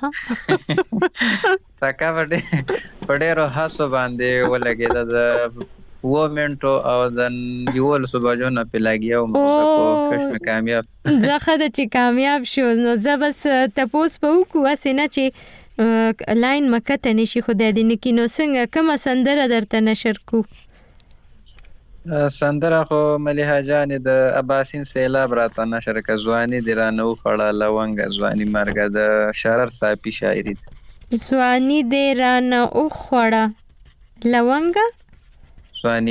چکا وړه هاسو باندې ولګیده د و منټو او د یول صبحجو نه پلاګیو مو کښ کامیاب زه خدای چې کامیاب شو نو زه بس تاسو په وکو اسنه چې لاین مکته نشي خدای دې نکینو څنګه کومه سندره درته نشر کو سندره خو مليحه جان د عباسین سیلاب راته نشر ک ځواني درانو خړه لونګ ځواني مرګه د شرر صاحب شاعری ځواني درانو خړه لونګ ځواني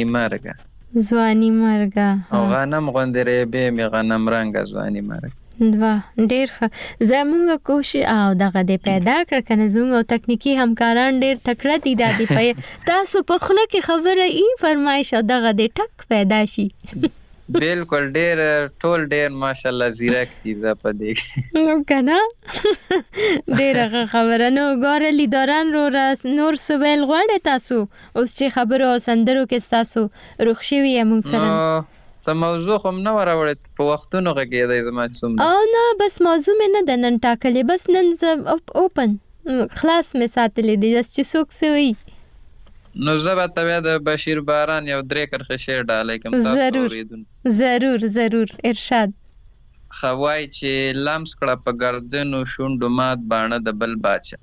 مرګه او غنم غوندرې به می غنم رنګ ځواني مرګ واه ډېر ښه زموږ کوشش او دغه دې پیدا کړ کنه زموږ تکنیکی همکاران ډېر تکړه دي د دې په تاسو په خله کې خبره ای فرمایش او دغه دې ټک پیدا شي بالکل ډیر ټول ډیر ماشاءالله زیرک دي په دې نو کنه ډیره خبره نو ګوره لیداران رو نور سویل غواړي تاسو اوس چې خبرو سندرو کې تاسو روښوي موږ سره څه موضوع هم نه وراوړت په وختونو غږیدای زما څومره او نه بس موضوع مې نه د نن ټاکلې بس نن اوپن خلاص مې ساتلې دي چې څوک سوي نو زبا ته د بشیر باران یو درې کرخه شعر ډالای کوم تاسو اوریدون ضرور ارشاد خوای چې لمس کړه په ګردنو شونډو مات باڼه د بل باچا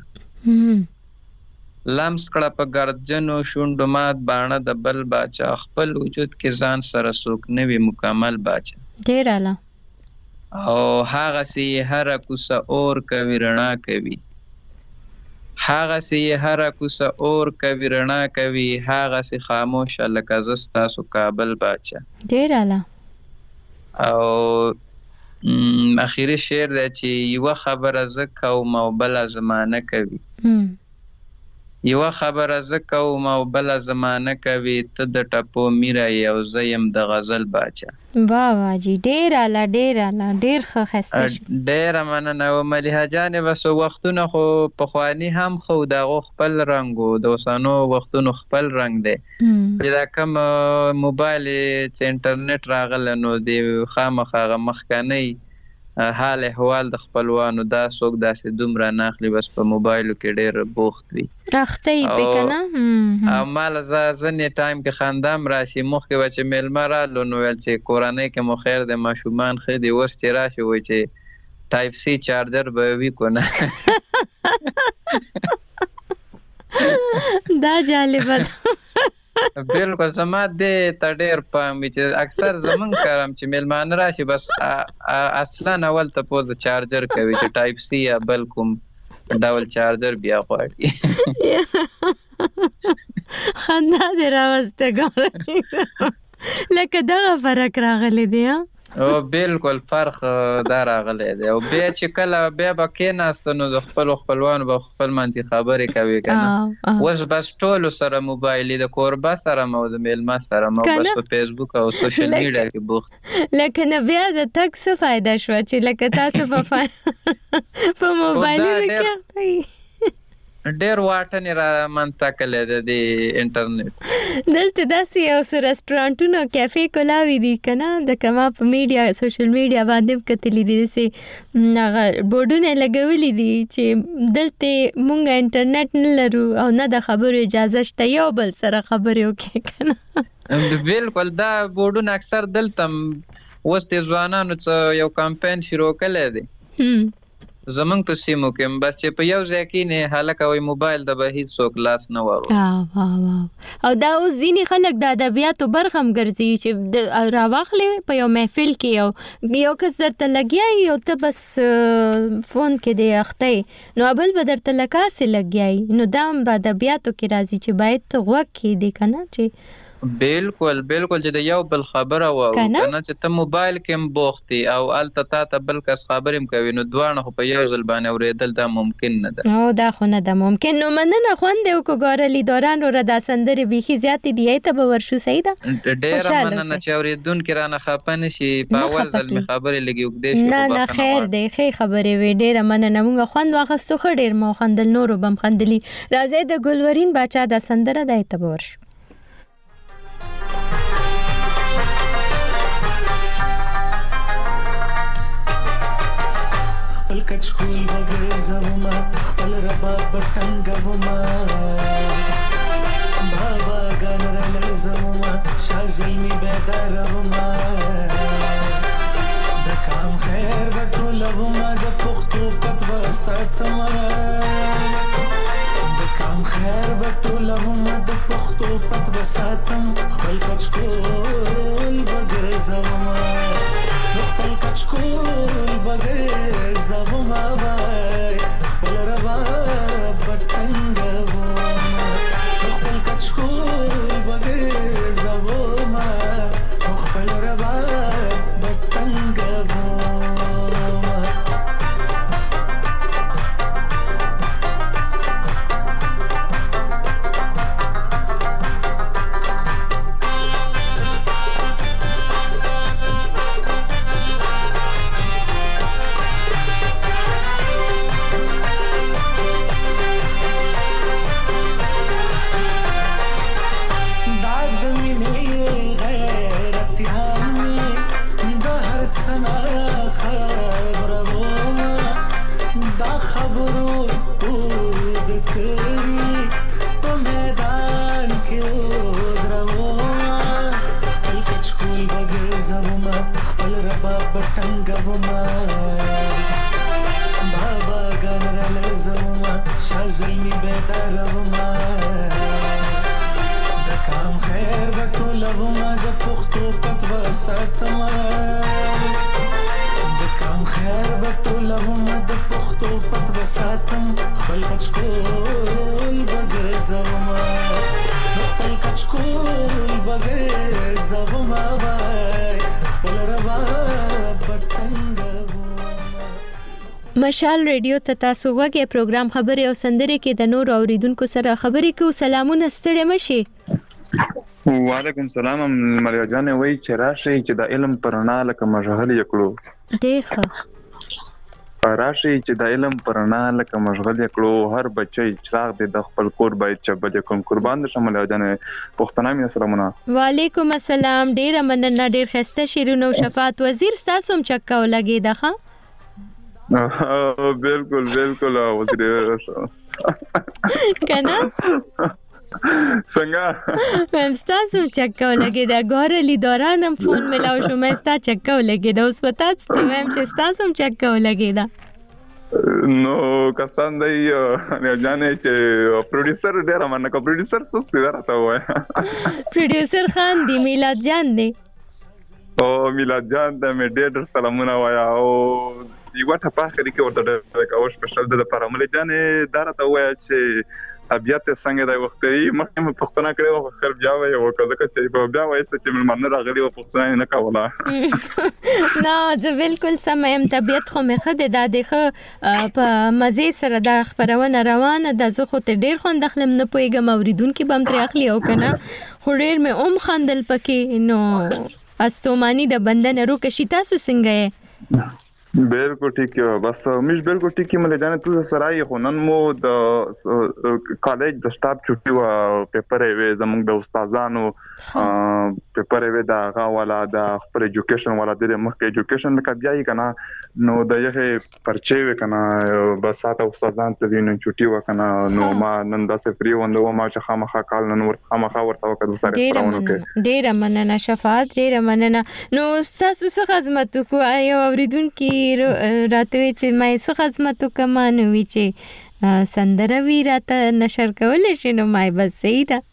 لمس کړه په ګردنو شونډو مات باڼه د بل باچا خپل وجود کې ځان سره څوک نوي مکمل باچا ډیر اعلی او هغه سي هر کوسه اور کوي رڼا کوي هاغه سي هر کوسه اور کوي رڼا کوي هاغه سي خاموش لکه زستا سو کابل باچا ډیر اعلی او اخیری شعر دی چې یو خبره زکه او موبله زمانه کوي یو خبره زکه او موبله زمانه کوي ته د ټپو میرا یو زیم د غزل باچا واه جی ډیر اعلی ډیر ښه خسته ډیر مننه او مليحه جان بس وختونه خو په خواني هم خو دغه خپل رنگو د وسانو وختونو خپل رنگ دی پیدا کوم موبایل چې انټرنیټ راغله نو دی خامخا مخکنی حال احوال د خپلوانو دا څوک داسې دومره ناخلي بس په موبایلو کې ډېر بوخت وي اختې په کنه او مال ځنې ټایم کې خاندام راشي مخکې به چې میلمه رالو نو ویل چې کورنۍ کې مو خیر دی ماشومان ښه دي اوس چې راشي وایي چې ټایپ سی چارجر به وي که نه دا جالبه ده بالکل زما دې ته ډېر پام وي چې اکثر زمونږ کارم چې میلمانه راشي بس اصلا اول تپوس د چارجر کوي چې ټایپ سی یا بل کوم ډول چارجر بیا غواړي خندا دې راوسته ګوره لکه دغه فرق راغلی دی او بالکل فرق دا راغلی دی او بیا چې کله بیا به کېناست نو د خپلوانو به خپل منطق خبرې کوي که نه اوس بس ټولو سره موبایل د کوربه سره مو د میلمه سره مو بس په فیسبوک او سوشل میډیا کې بوخت لکه نه بیا د تګ څه فایده شوه چې لکه تاسو په موبایل کې ډېر واټنې را منتقلې ده د انټرنیټ دلته داسې یو څه رسټورانټونه کیفې کولاوي دي که نه د کما په میډیا سوشل میډیا باندې هم کتلي دي داسې هغه بورډونه یې لګولي دي چې دلته مونږ انټرنیټ نه لرو او نه د خبرو اجازه شته یو بل سره خبرې وکړي که نه بالکل دا بورډونه اکثر دلته اوس د ځوانانو څه یو کمپین شروع کړی دی زمونږ په سیمو کې بس چې په یو ځای کې نه هلکه وایي موبایل د به هیڅوک لاس نه وارو او دا اوس ځینې خلک د ادبیاتو برخه هم ګرځي چې راواخلې په یو محفل کې یو کس درته لګیایي او ته بس فون کې دی اخته نو بل به درته لکاسې لګیایي نو دا هم په ادبیاتو کې راځي چې باید ته غوږ کېدې که نه چې بالکل چې د یو بل خبره واورو که نه چې ته موبایل کې هم بوخت یې او هلته تا ته بل کس خبرې هم کوي نو دواړه خو په یو ځل باندې اورېدل دا ممکن نه ده او دا خو نه ده ممکن نو مننه خوند دی وکړو ګوره لیداران وره دا سندرې بیخي زیاتې دي ته به ورشو صحیح ده ډېره مننه چې اورېدونکي رانه خفه نه شي په اول ځل مې خبرې لږې اوږدې شي نه خیر دی ښې خبرې وې ډېره مننه مونږ خوند واخیستو ښه ډېر مو خندل نورو به هم خندلي راځئ د ګلورین باچا دا سندره ده ته به ورشو خپل کچکول بګرځوما خپل رباب بټنګوما بابا ګان رلزوما شازلمی بیداروما د کام خیر بټولوما د پختو پتو ساتما د کام خیر بټولوما د پختو پتو ساتم خپل کچکول بګرځوما خپل کچکول بګرځوما وای خپل رباب بټنګوما خپل کچکول بګرځوما خپل رباب بټنګوما زلمی بیداروما د کام خیر بټولوما د پښتو پتو ساتما د کام خیر بټولوما د پښتو پتو ساتم خپل کچکول بغیر زوما خپل کچکول بغیر زوما وای خپل روا بټنګ مشال ریډیو ته تاسو وګورئ پروګرام خبرې او سندرې کې د نور اوریدونکو سره خبرې کوو. سلامونه ستړي مشي. وعلیکم سلام. مریا جان وای چې راشي چې د علم پرنا لکه مشغل یکړو. ډیر ښه. راشي چې د علم پرنا لکه مشغل یکړو. هر بچي چراغ د خپل کور باید چبل کوم قربان د شمل جان پښتنه می سلامونه. وعلیکم السلام. ډیر مننه. ډیر خسته شیرونو شفاعت وزیر تاسو هم چکاو لګی ده ښه. بالکل بالکل وزیر کنه څنګه مستاسو چکاو لګی دا ګورلی دورانم فون ملاو شو مستا چکاو لګی دا اوس پتا څه مم چې تاسو چکاو لګی دا نو کسان دی نه جانې چې پروډوسر ډیر مننه کو پروډوسر څوک دی راته وای پروډوسر خان دی میلاد جان دی او میلاد جان د می ډیر سلامونه وایا او یو ټه په اخر کې ورته کاوه سپیشل د پرامل جانې دارته وای چې طبيعت څنګه د وختي مخکې پښتنه کړو خو بیا وای او کزه چې بیا وای چې من راغلی او پښتنه نه کوله نه زه بالکل سمم. طبيعت خو مخه د دغه په مزه سره د خبرونه روانه د زه خو ته ډیر خوند خلم نه پويګم اوریدونکو بم تر اخلي او کنه خو ډیر مې خندل پکې نو استومانی د بندن رو کشي تاسو څنګه بالکل ٹھیک ہے بس مش بالکل ٹھیک ہے مله جانه تو سره یې خنن مو د کالج د سټاف چټي و پیپر وی زموږ د استادانو پیپر وی دا غا والا د خپل ایجوکیشن والا د مخکې ایجوکیشن لکه بیا یې کنه نو د یې پرچې و کنه بس ساته استادان ته نن چټي و کنه نو ما نن داسې فری وندو ما چې خامخا کال نن ورته خامخا ورته وکړ سره پرونه کې ډیر مننه شفاعت ډیر مننه. نو تاسو څه خدمت کو ایو اوریدونکو راته چې مې څه خدمت وکمانو وی چې سندره وی راته نشر کول شي نو مې بس صحیح ده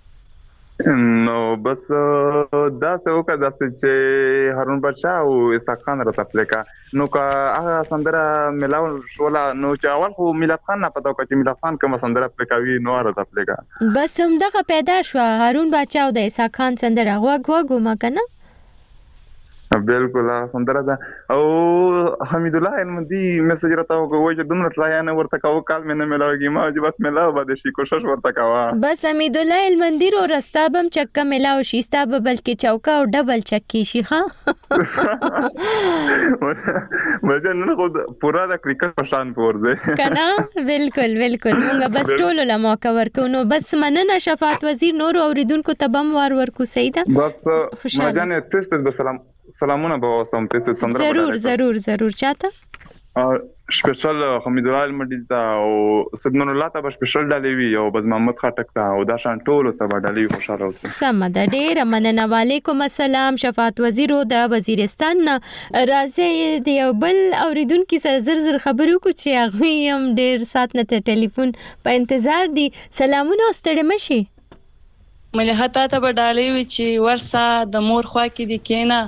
نو بس دا څه وکړه چې هارون بادشاہ او اسحاق خان راته پلیکا نو کا هغه سندره ملاو شولا نو چې اول خو میلاد خان نه پتا وکړ چې میلاد خان کوم سندره پلیکاوي نو راته پلیکا بس هم دغه پیدا شو هارون بادشاہ او د اسحاق خان سندره غوږ ما کنه بالکل سندره ده او حمید الله المندي میسج راته وګوي چې دومره تلای نه ورته کاو کال مې نه ملاوي ما چې بس ملاو بده شي کوشش ورته کاوه بس حمید الله المندي رو رستابم چکه ملاو شي ستاب بلکې چوکا او ډبل چکی شي ها مزه نه خو پورا د کرکټ په شان پورځه کنه بالکل بالکل موږ بس ټول له موقع ورکو نو بس مننه شفاعت وزیر نور اوریدونکو تبم ورکو سیده بس مجانه تست د سلامونه به واسم ته سندره ضرور چاته سپیشل حمید الله المندي تا او سدمن الله ته سپیشل ډالې وی او بز محمد خټک تا او دا شان ټول ته ډالې خوشاله اوسه سم ده ډیر مننه. وعلیکم السلام. شفاعت وزیر د وزیرستان راځي د یو بل اوریدونکو سره زر خبرو کو چې هغه هم ډیر سات نه ټلیفون په انتظار دي. سلامونه ستړي مشي. مله هتا ته ډالې وی چې ورسا د مور خوا کې دي کینا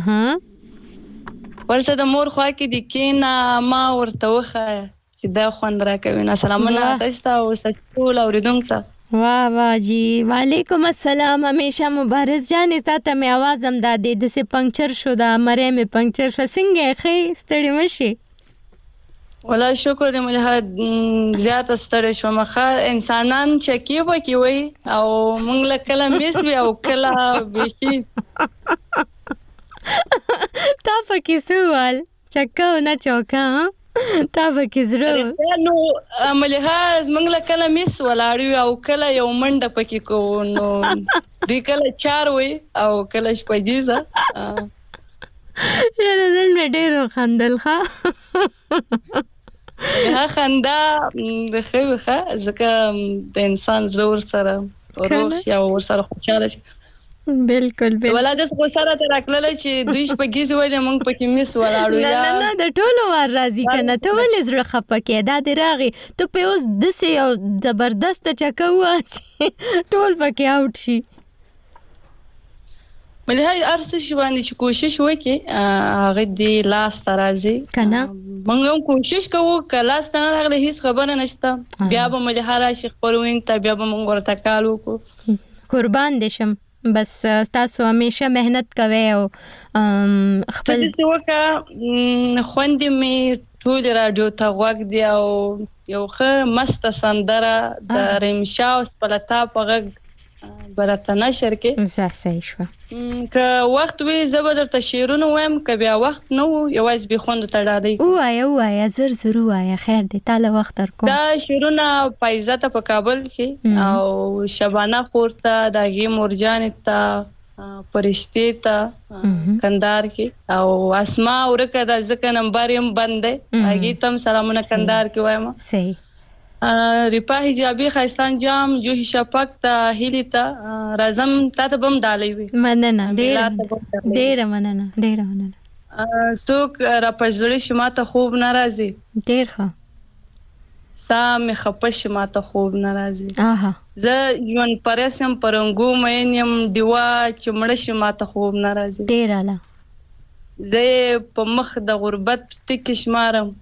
ورسه د مور خوا کې د کینا ما ورته وخه چې دا خوند راکوي. سلامونه تاسو ته او ټول اوریدونکو ته. واه جی وعلیکم السلام. همیشه مبارز جان تاسو مې आवाज هم د سه پنکچر شو دا مری مې پنکچر فسنګ خې ستړي مشي. ولا شکر دې مله زیات ستړي شو مخه انسانان چکی وکي وي او مونږ له کله میس وی او کله بيخي تا پکې سوال چکاو نه چوکا تا پکې زرو نو ملهاز موږ له کله میس ولاړو او کله یو منډه پکې کو نو دې کله 4 وي او کله شپږیزه یاره نن مې ډېر خندل ښه خندا د ښه ځکه د انسان زړه ورسره روغ شي او ورسره خوشاله شي بالکل ولادت خو سره تر اکلل چې دوی شپږیز وایي موږ پکې میس ولاړو یا نه د ټولو وار راځي کنه ته ولې زړه خپکه دا دی راغی ته په اوس د سه یو زبردست چکوا چې ټول پکې آوټ شي مله هاي ارس شي باندې چې کوشش وکي هغه دی لاس ترازي کنه موږ هم کوشش کوو کلاس ته نه راغلی هیڅ خبره نشته بیا به مله هر شي خبروین ته بیا به موږ ورته کالو کو قربان دې شم بس تاسو همیشه مهنت کوئ او خپل څه وکا خوندې می ټول راډیو ته غوږ دی او یو ښه مست سندره د رمشا او سپلتا په غږ برته نشر کې صحیح شو که وخت وي زبر درته شیرونه وایم که بیا وخت نو یوازې به خوند ته ډاډي وایا زر وایا خیر دی تعالی وخت تر کوم دا شیرونه پایزته په کابل کې او شبانه خورته داغي مرجان ته پرشتي ته کندهار کې او اسماء ورکه د ځکه نمبر يم بندې هغه تم سلامونه کندهار کې وایم صحیح ریپا حجابي خاستان جام جوهي شپک ته هیلی ته رازم ته بم ډالې وي مننه ډېر مننه څوک را پښړې شماته خوب ناراضي ډېر ښه سام خپش شماته خوب ناراضي اها زه یون پرسم پرنګو مینم دیوا چمړ شماته خوب ناراضي ډېر اعلی زه په مخ د غربت ټیک شمارم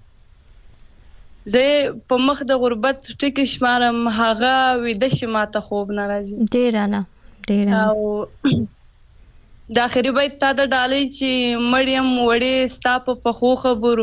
زه په مخ د غربت ټیک شمارم هغه وې د شماته خوب ناراضي ډېر اعلی او د اخري بیت تا د ډالې چې مړیم وړې ستا په خو خبرو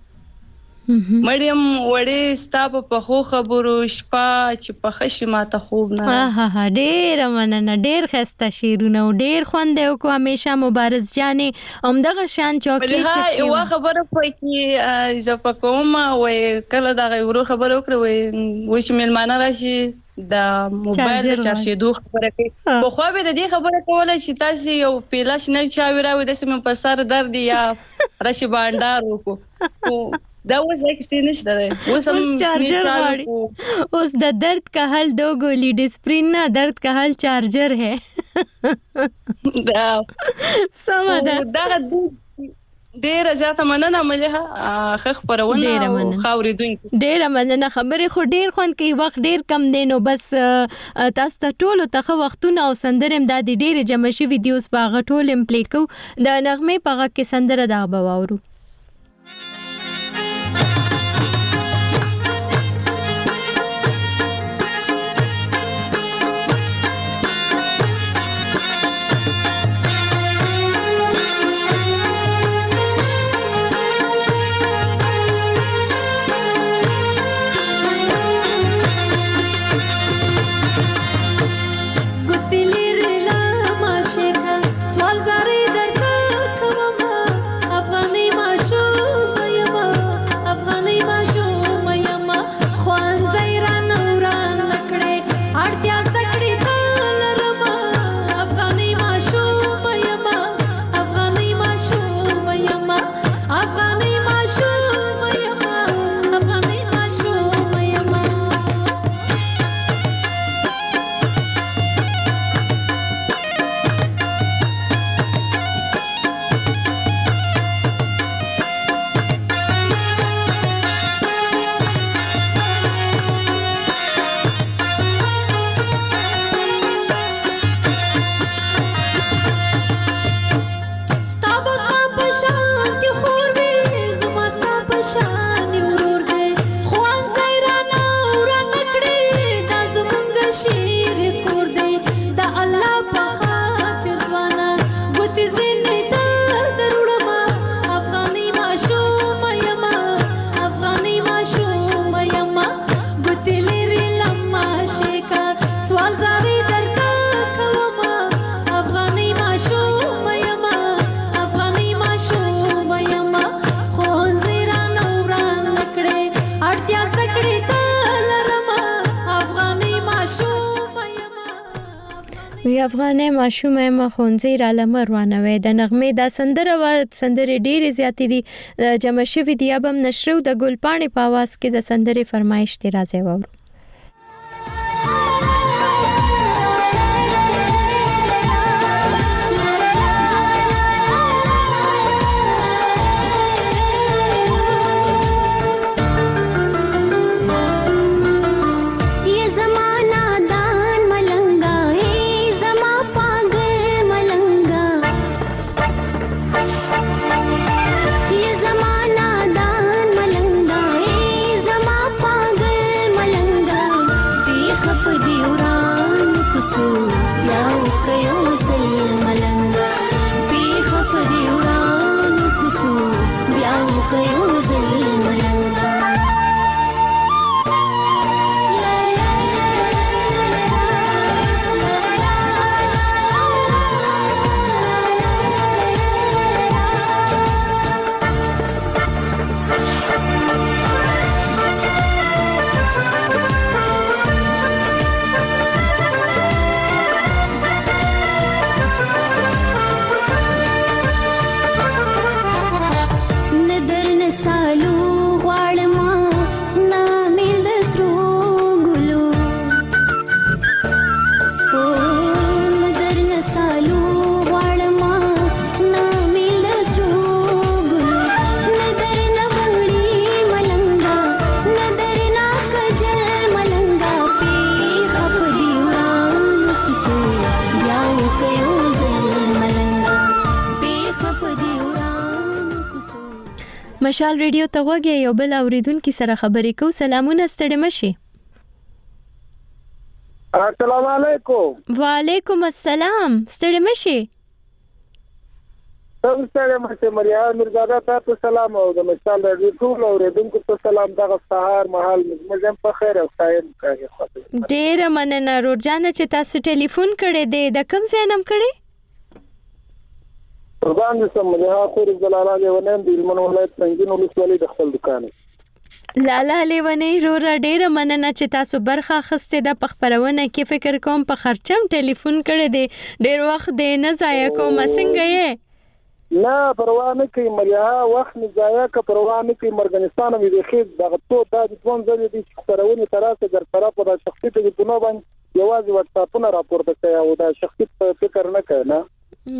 مړیم وړې ستا په خو خبرو شپه چې په خشي ماته خوب نه ها ډېر مننه ډېر خسته شیرونه ډېر خوند او کو همیشه مبارز جانې همدغه شان چوکي چې یو خبره پکې اضافه کوم وای کله دا ورو خبره وکړه وای چې ملمانه راشي د موبایل چارجېدو خبره کوي په خو به د دې خبره کوله چې تاسو یو پیلاش نه چاوي راوي د سیمه په سر درد یا راشي باندار وکړو دا اوس هیڅ نشته ده اوس هم چارجر غواړي اوس د درد کا حل دو گولی ډسپرین نه درد کا حل چارجر ہے دا سمه دا ډېر زیاته مننه مليها خخ پرونه خاوري دوی ډېر مننه خبره خو ډېر خوند کوي وخت ډېر کم دی نو بس تاسو ته ټولو ته وختونه او سندره امداد ډېر جمع شي ویډیوز په غټول امپلی کو د نغمه په غ کې سندره دا بواورو افغاني ماشومه مخونځي را لمروانوي د نغمه د سندره و سندره ډېر زیاتې دي جمع شوی دی ابم نشرو د ګلپاڼې په आवाज کې د سندره فرمایش ته راځي وورو کوسو بیا وکيو زل ملنګ پیخ په دی ورانو کوسو بیا وکيو زل ملنګ مشال ریډیو ته وګورئ یو بل اوریدونکو سره خبرې کوو. سلامونه ستړي مشي. السلام علیکم. وعلیکم السلام. ستړي مشي. تاسو ستړي مشي. مریم مرزاده تاسو سلام او د مشال ریډیو ټول اوریدونکو ته سلام. دغه سهار مهال مزم په خیر او خیر کوي. ډېر مننه روزانه چې تاسو ټلیفون کړی دی. د کوم ځای نم کړی؟ قربان دې سم له خوري زلاله ونیم د علمن ولایت څنګه ولسوالۍ د خپل دکان لاله لیونی رو را ډېر مننه چې تاسو برخه اخیستې د پخپرونه کې. فکر کوم په خرچم ټلیفون کړی دی. ډېر وخت دې نه ضایع کوم. څنګه یې؟ نه پروا نه کوي مریا. وخت نه ضایع که پروا نه کوي. مرګنستان مې د خېد دغه ټول د ځوان ځلې دي چې خبرونه تراسه در طرف د شخصي ټلیفونو باندې یوازې واتس اپونه راپورته کوي او د شخصي فکر نه کوي. نه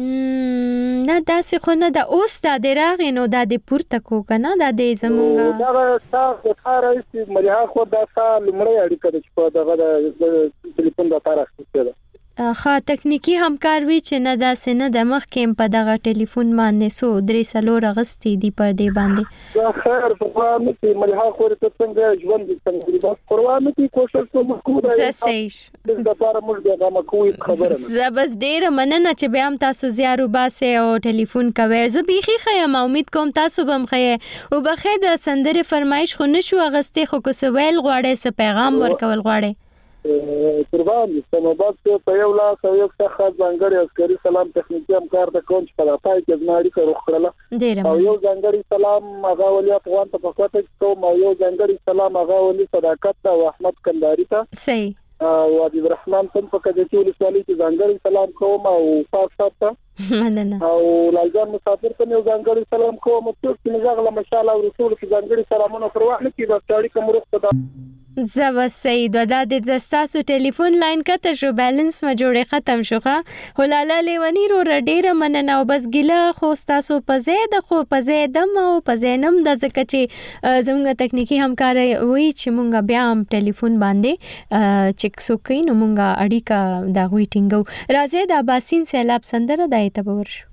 نه داسې خو نه د اوس د راغې نو د پورته کو کنه د زمونږه دا تاسو خارای چې مریا خو دا سال لمړی اړیکه د په دغه د ټلیفون د طرف څخه خا تکنیکی همکار وی چې نه دا سینه د مخ کې په دغه ټلیفون باندې سو درې سلو رغستې دی په دې باندې. دا خیر په وانه چې مریا خو ته څنګه ژوند څنګه د قربانو کې کوشش کوم زه صحیح د لپاره موږ دا مکوې خبره زه بس ډېر مننه چې به هم تاسو زیارو باسه او ټلیفون کوي. زه بيخي خیم امید کوم تاسو به مخې او بخې د سندره فرمایش خو نشو اغستې خو کو سویل غواړي س پیغام ورکول غواړي. قربان دې سمبات په یو لاس او یو څخه ځانګړي عسکري سلام تخنیکی همکار د کونج په لپاره کې زماري کړو خړله او یو ځانګړي سلام هغه ولي افغان ته په کوټه کې او یو ځانګړي سلام هغه ولي صداقت او احمد کنداری ته صحیح او عبد الرحمن تم په کده چې ولسوالۍ کې ځانګړي سلام کوم او پاک ته مننه او لالجان مسافر ته یو ځانګړي سلام کوم چې مزغله مشاله او رسول کې ځانګړي سلامونه پرواخله کې د تاریخ مرخ ته زو سید دا د دستاسو ټلیفون لاین کته شو بیلانس ما جوړه ختم شوخه هلاله لیونی رو ډیره مننه او بس ګله خو تاسو په زید خو په زیدم او په زینم د زکه چې زموږ تکنیکی همکار وی چې مونږ بیا هم ټلیفون باندې چک سوکین مونږه اړیکا دا غوي ټینګو راځي د باسین سیلاب سندره د اعتبار شو.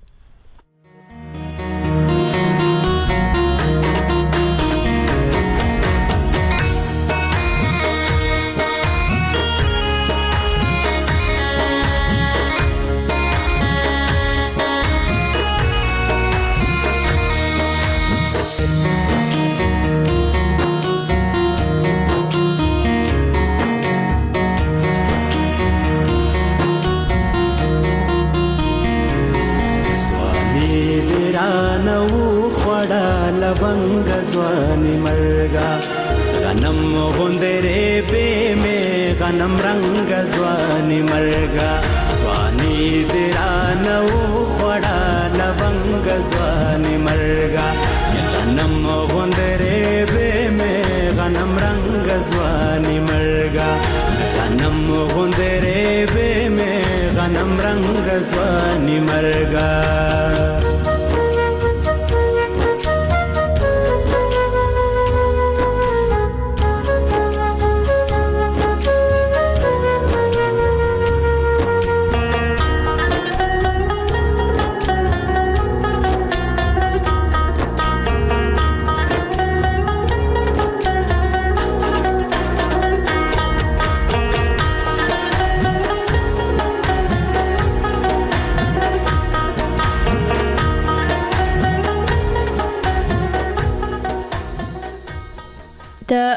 लवंग ज़्वानी मरगा गनम गुंदरे पे में गनम रंग ज़्वानी मरगा स्वानी दिरानौ खड़ा लवंग ज़्वानी मरगा गनम गुंदरे पे में गनम रंग ज़्वानी मरगा गनम गुंदरे पे में गनम रंग ज़्वानी मरगा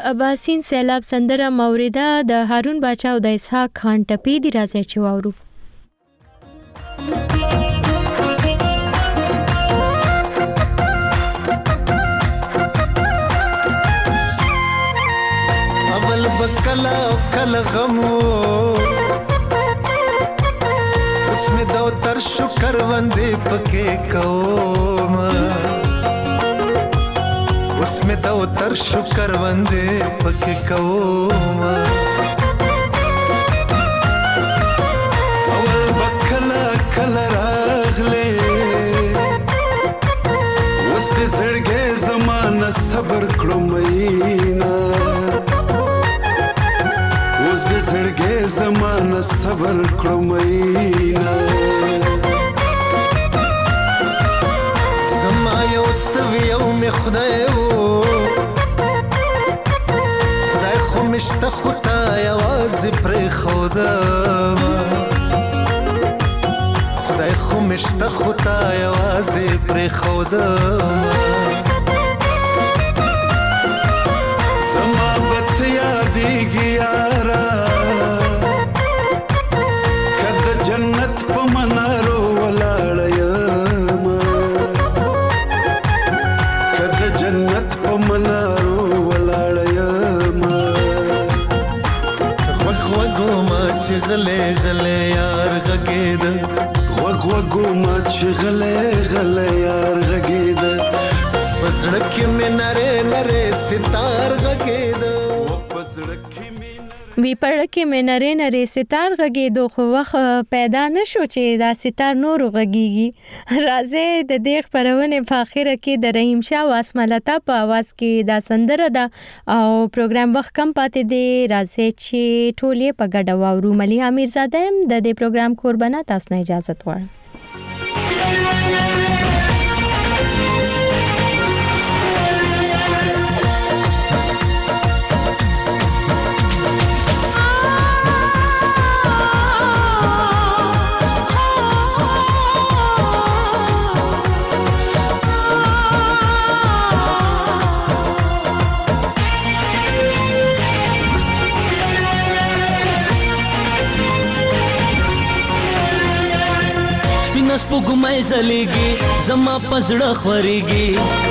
اباسین سیلاب سندره موریده د هارون باچا او د اسحاق خان ټپی دی راځي چې واورو. اول بکلا کل غمو اس میں دو تر شکر وندے پکے کوم اس میں دو تر شکر وندے پکے کوم اول بکلا کل راغلے اس دے زړګې زمانہ صبر کړو مینا اوس دې زړګې زمانہ صبر کړو مینا زما یو یو می خدای خو مشته خدای आवाज پر خدا خدای خو مشته خدای आवाज پر خدا زما بت یادېږي یارا کده جنت په منارو ولاړ یم کده جنت په منارو ولاړ یم غوږو ما چې غلې غلې یار غږېد غوږو ما چې غلې غلې یار غږېد پزړه کې مې نره نره ستار غږېد وی پړه کې مې نری نری ستار غږېدو خو وخت پیدا نشو چې دا ستار نور غږیږي. راځي د دې خبرونه په اخره کې د رحیم شاه واسملتا په आवाज کې دا سندره ده او پروګرام وخت کم پاتې دی. راځي چې ټولې په ګډه واورو. ملي امیرزاده د دې پروګرام قربانه تاسو نه اجازه غواړم. نس پګمای زلېږي زما پزړه خوريږي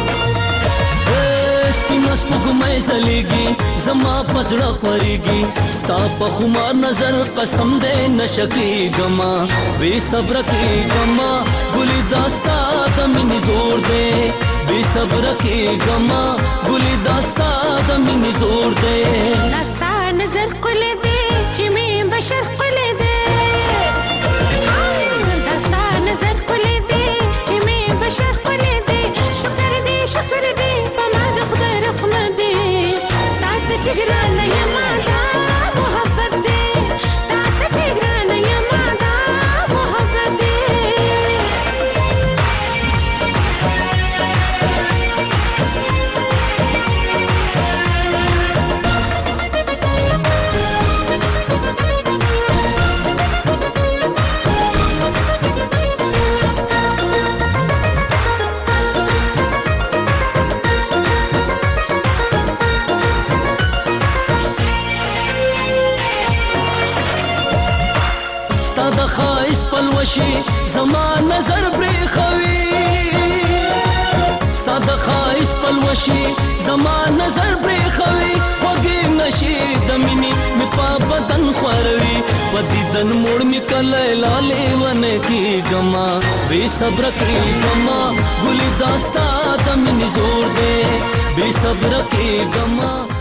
سپینس پګمای زلېږي زما پزړه خوريږي ستا په خمار نظر قسم دې نشکی غما وی صبر کی غما ګلی داستا د مینې زور دې وی صبر کی غما ګلی داستا د مینې زور دې داستا نظر قلې دې چې می بشر قلې دې نظر قلې دې چې مې بشر قلې دې شکر دې په ما د خدای رحمت دې تا ته چې ګرانه یم دا محبت دې تا ته چې ګرانه یم دا محبت دې خواهش پلوشي زما نظر برېخوي ستا د خواهش پلوشي زما نظر برېخوي خوږې نشي د مینې مې په بدن خوروي په دیدن موړ مې کله لالې ونه کېږما بې صبره کېږما ګلې دا ستا د مینې زور دی بې صبره کېږما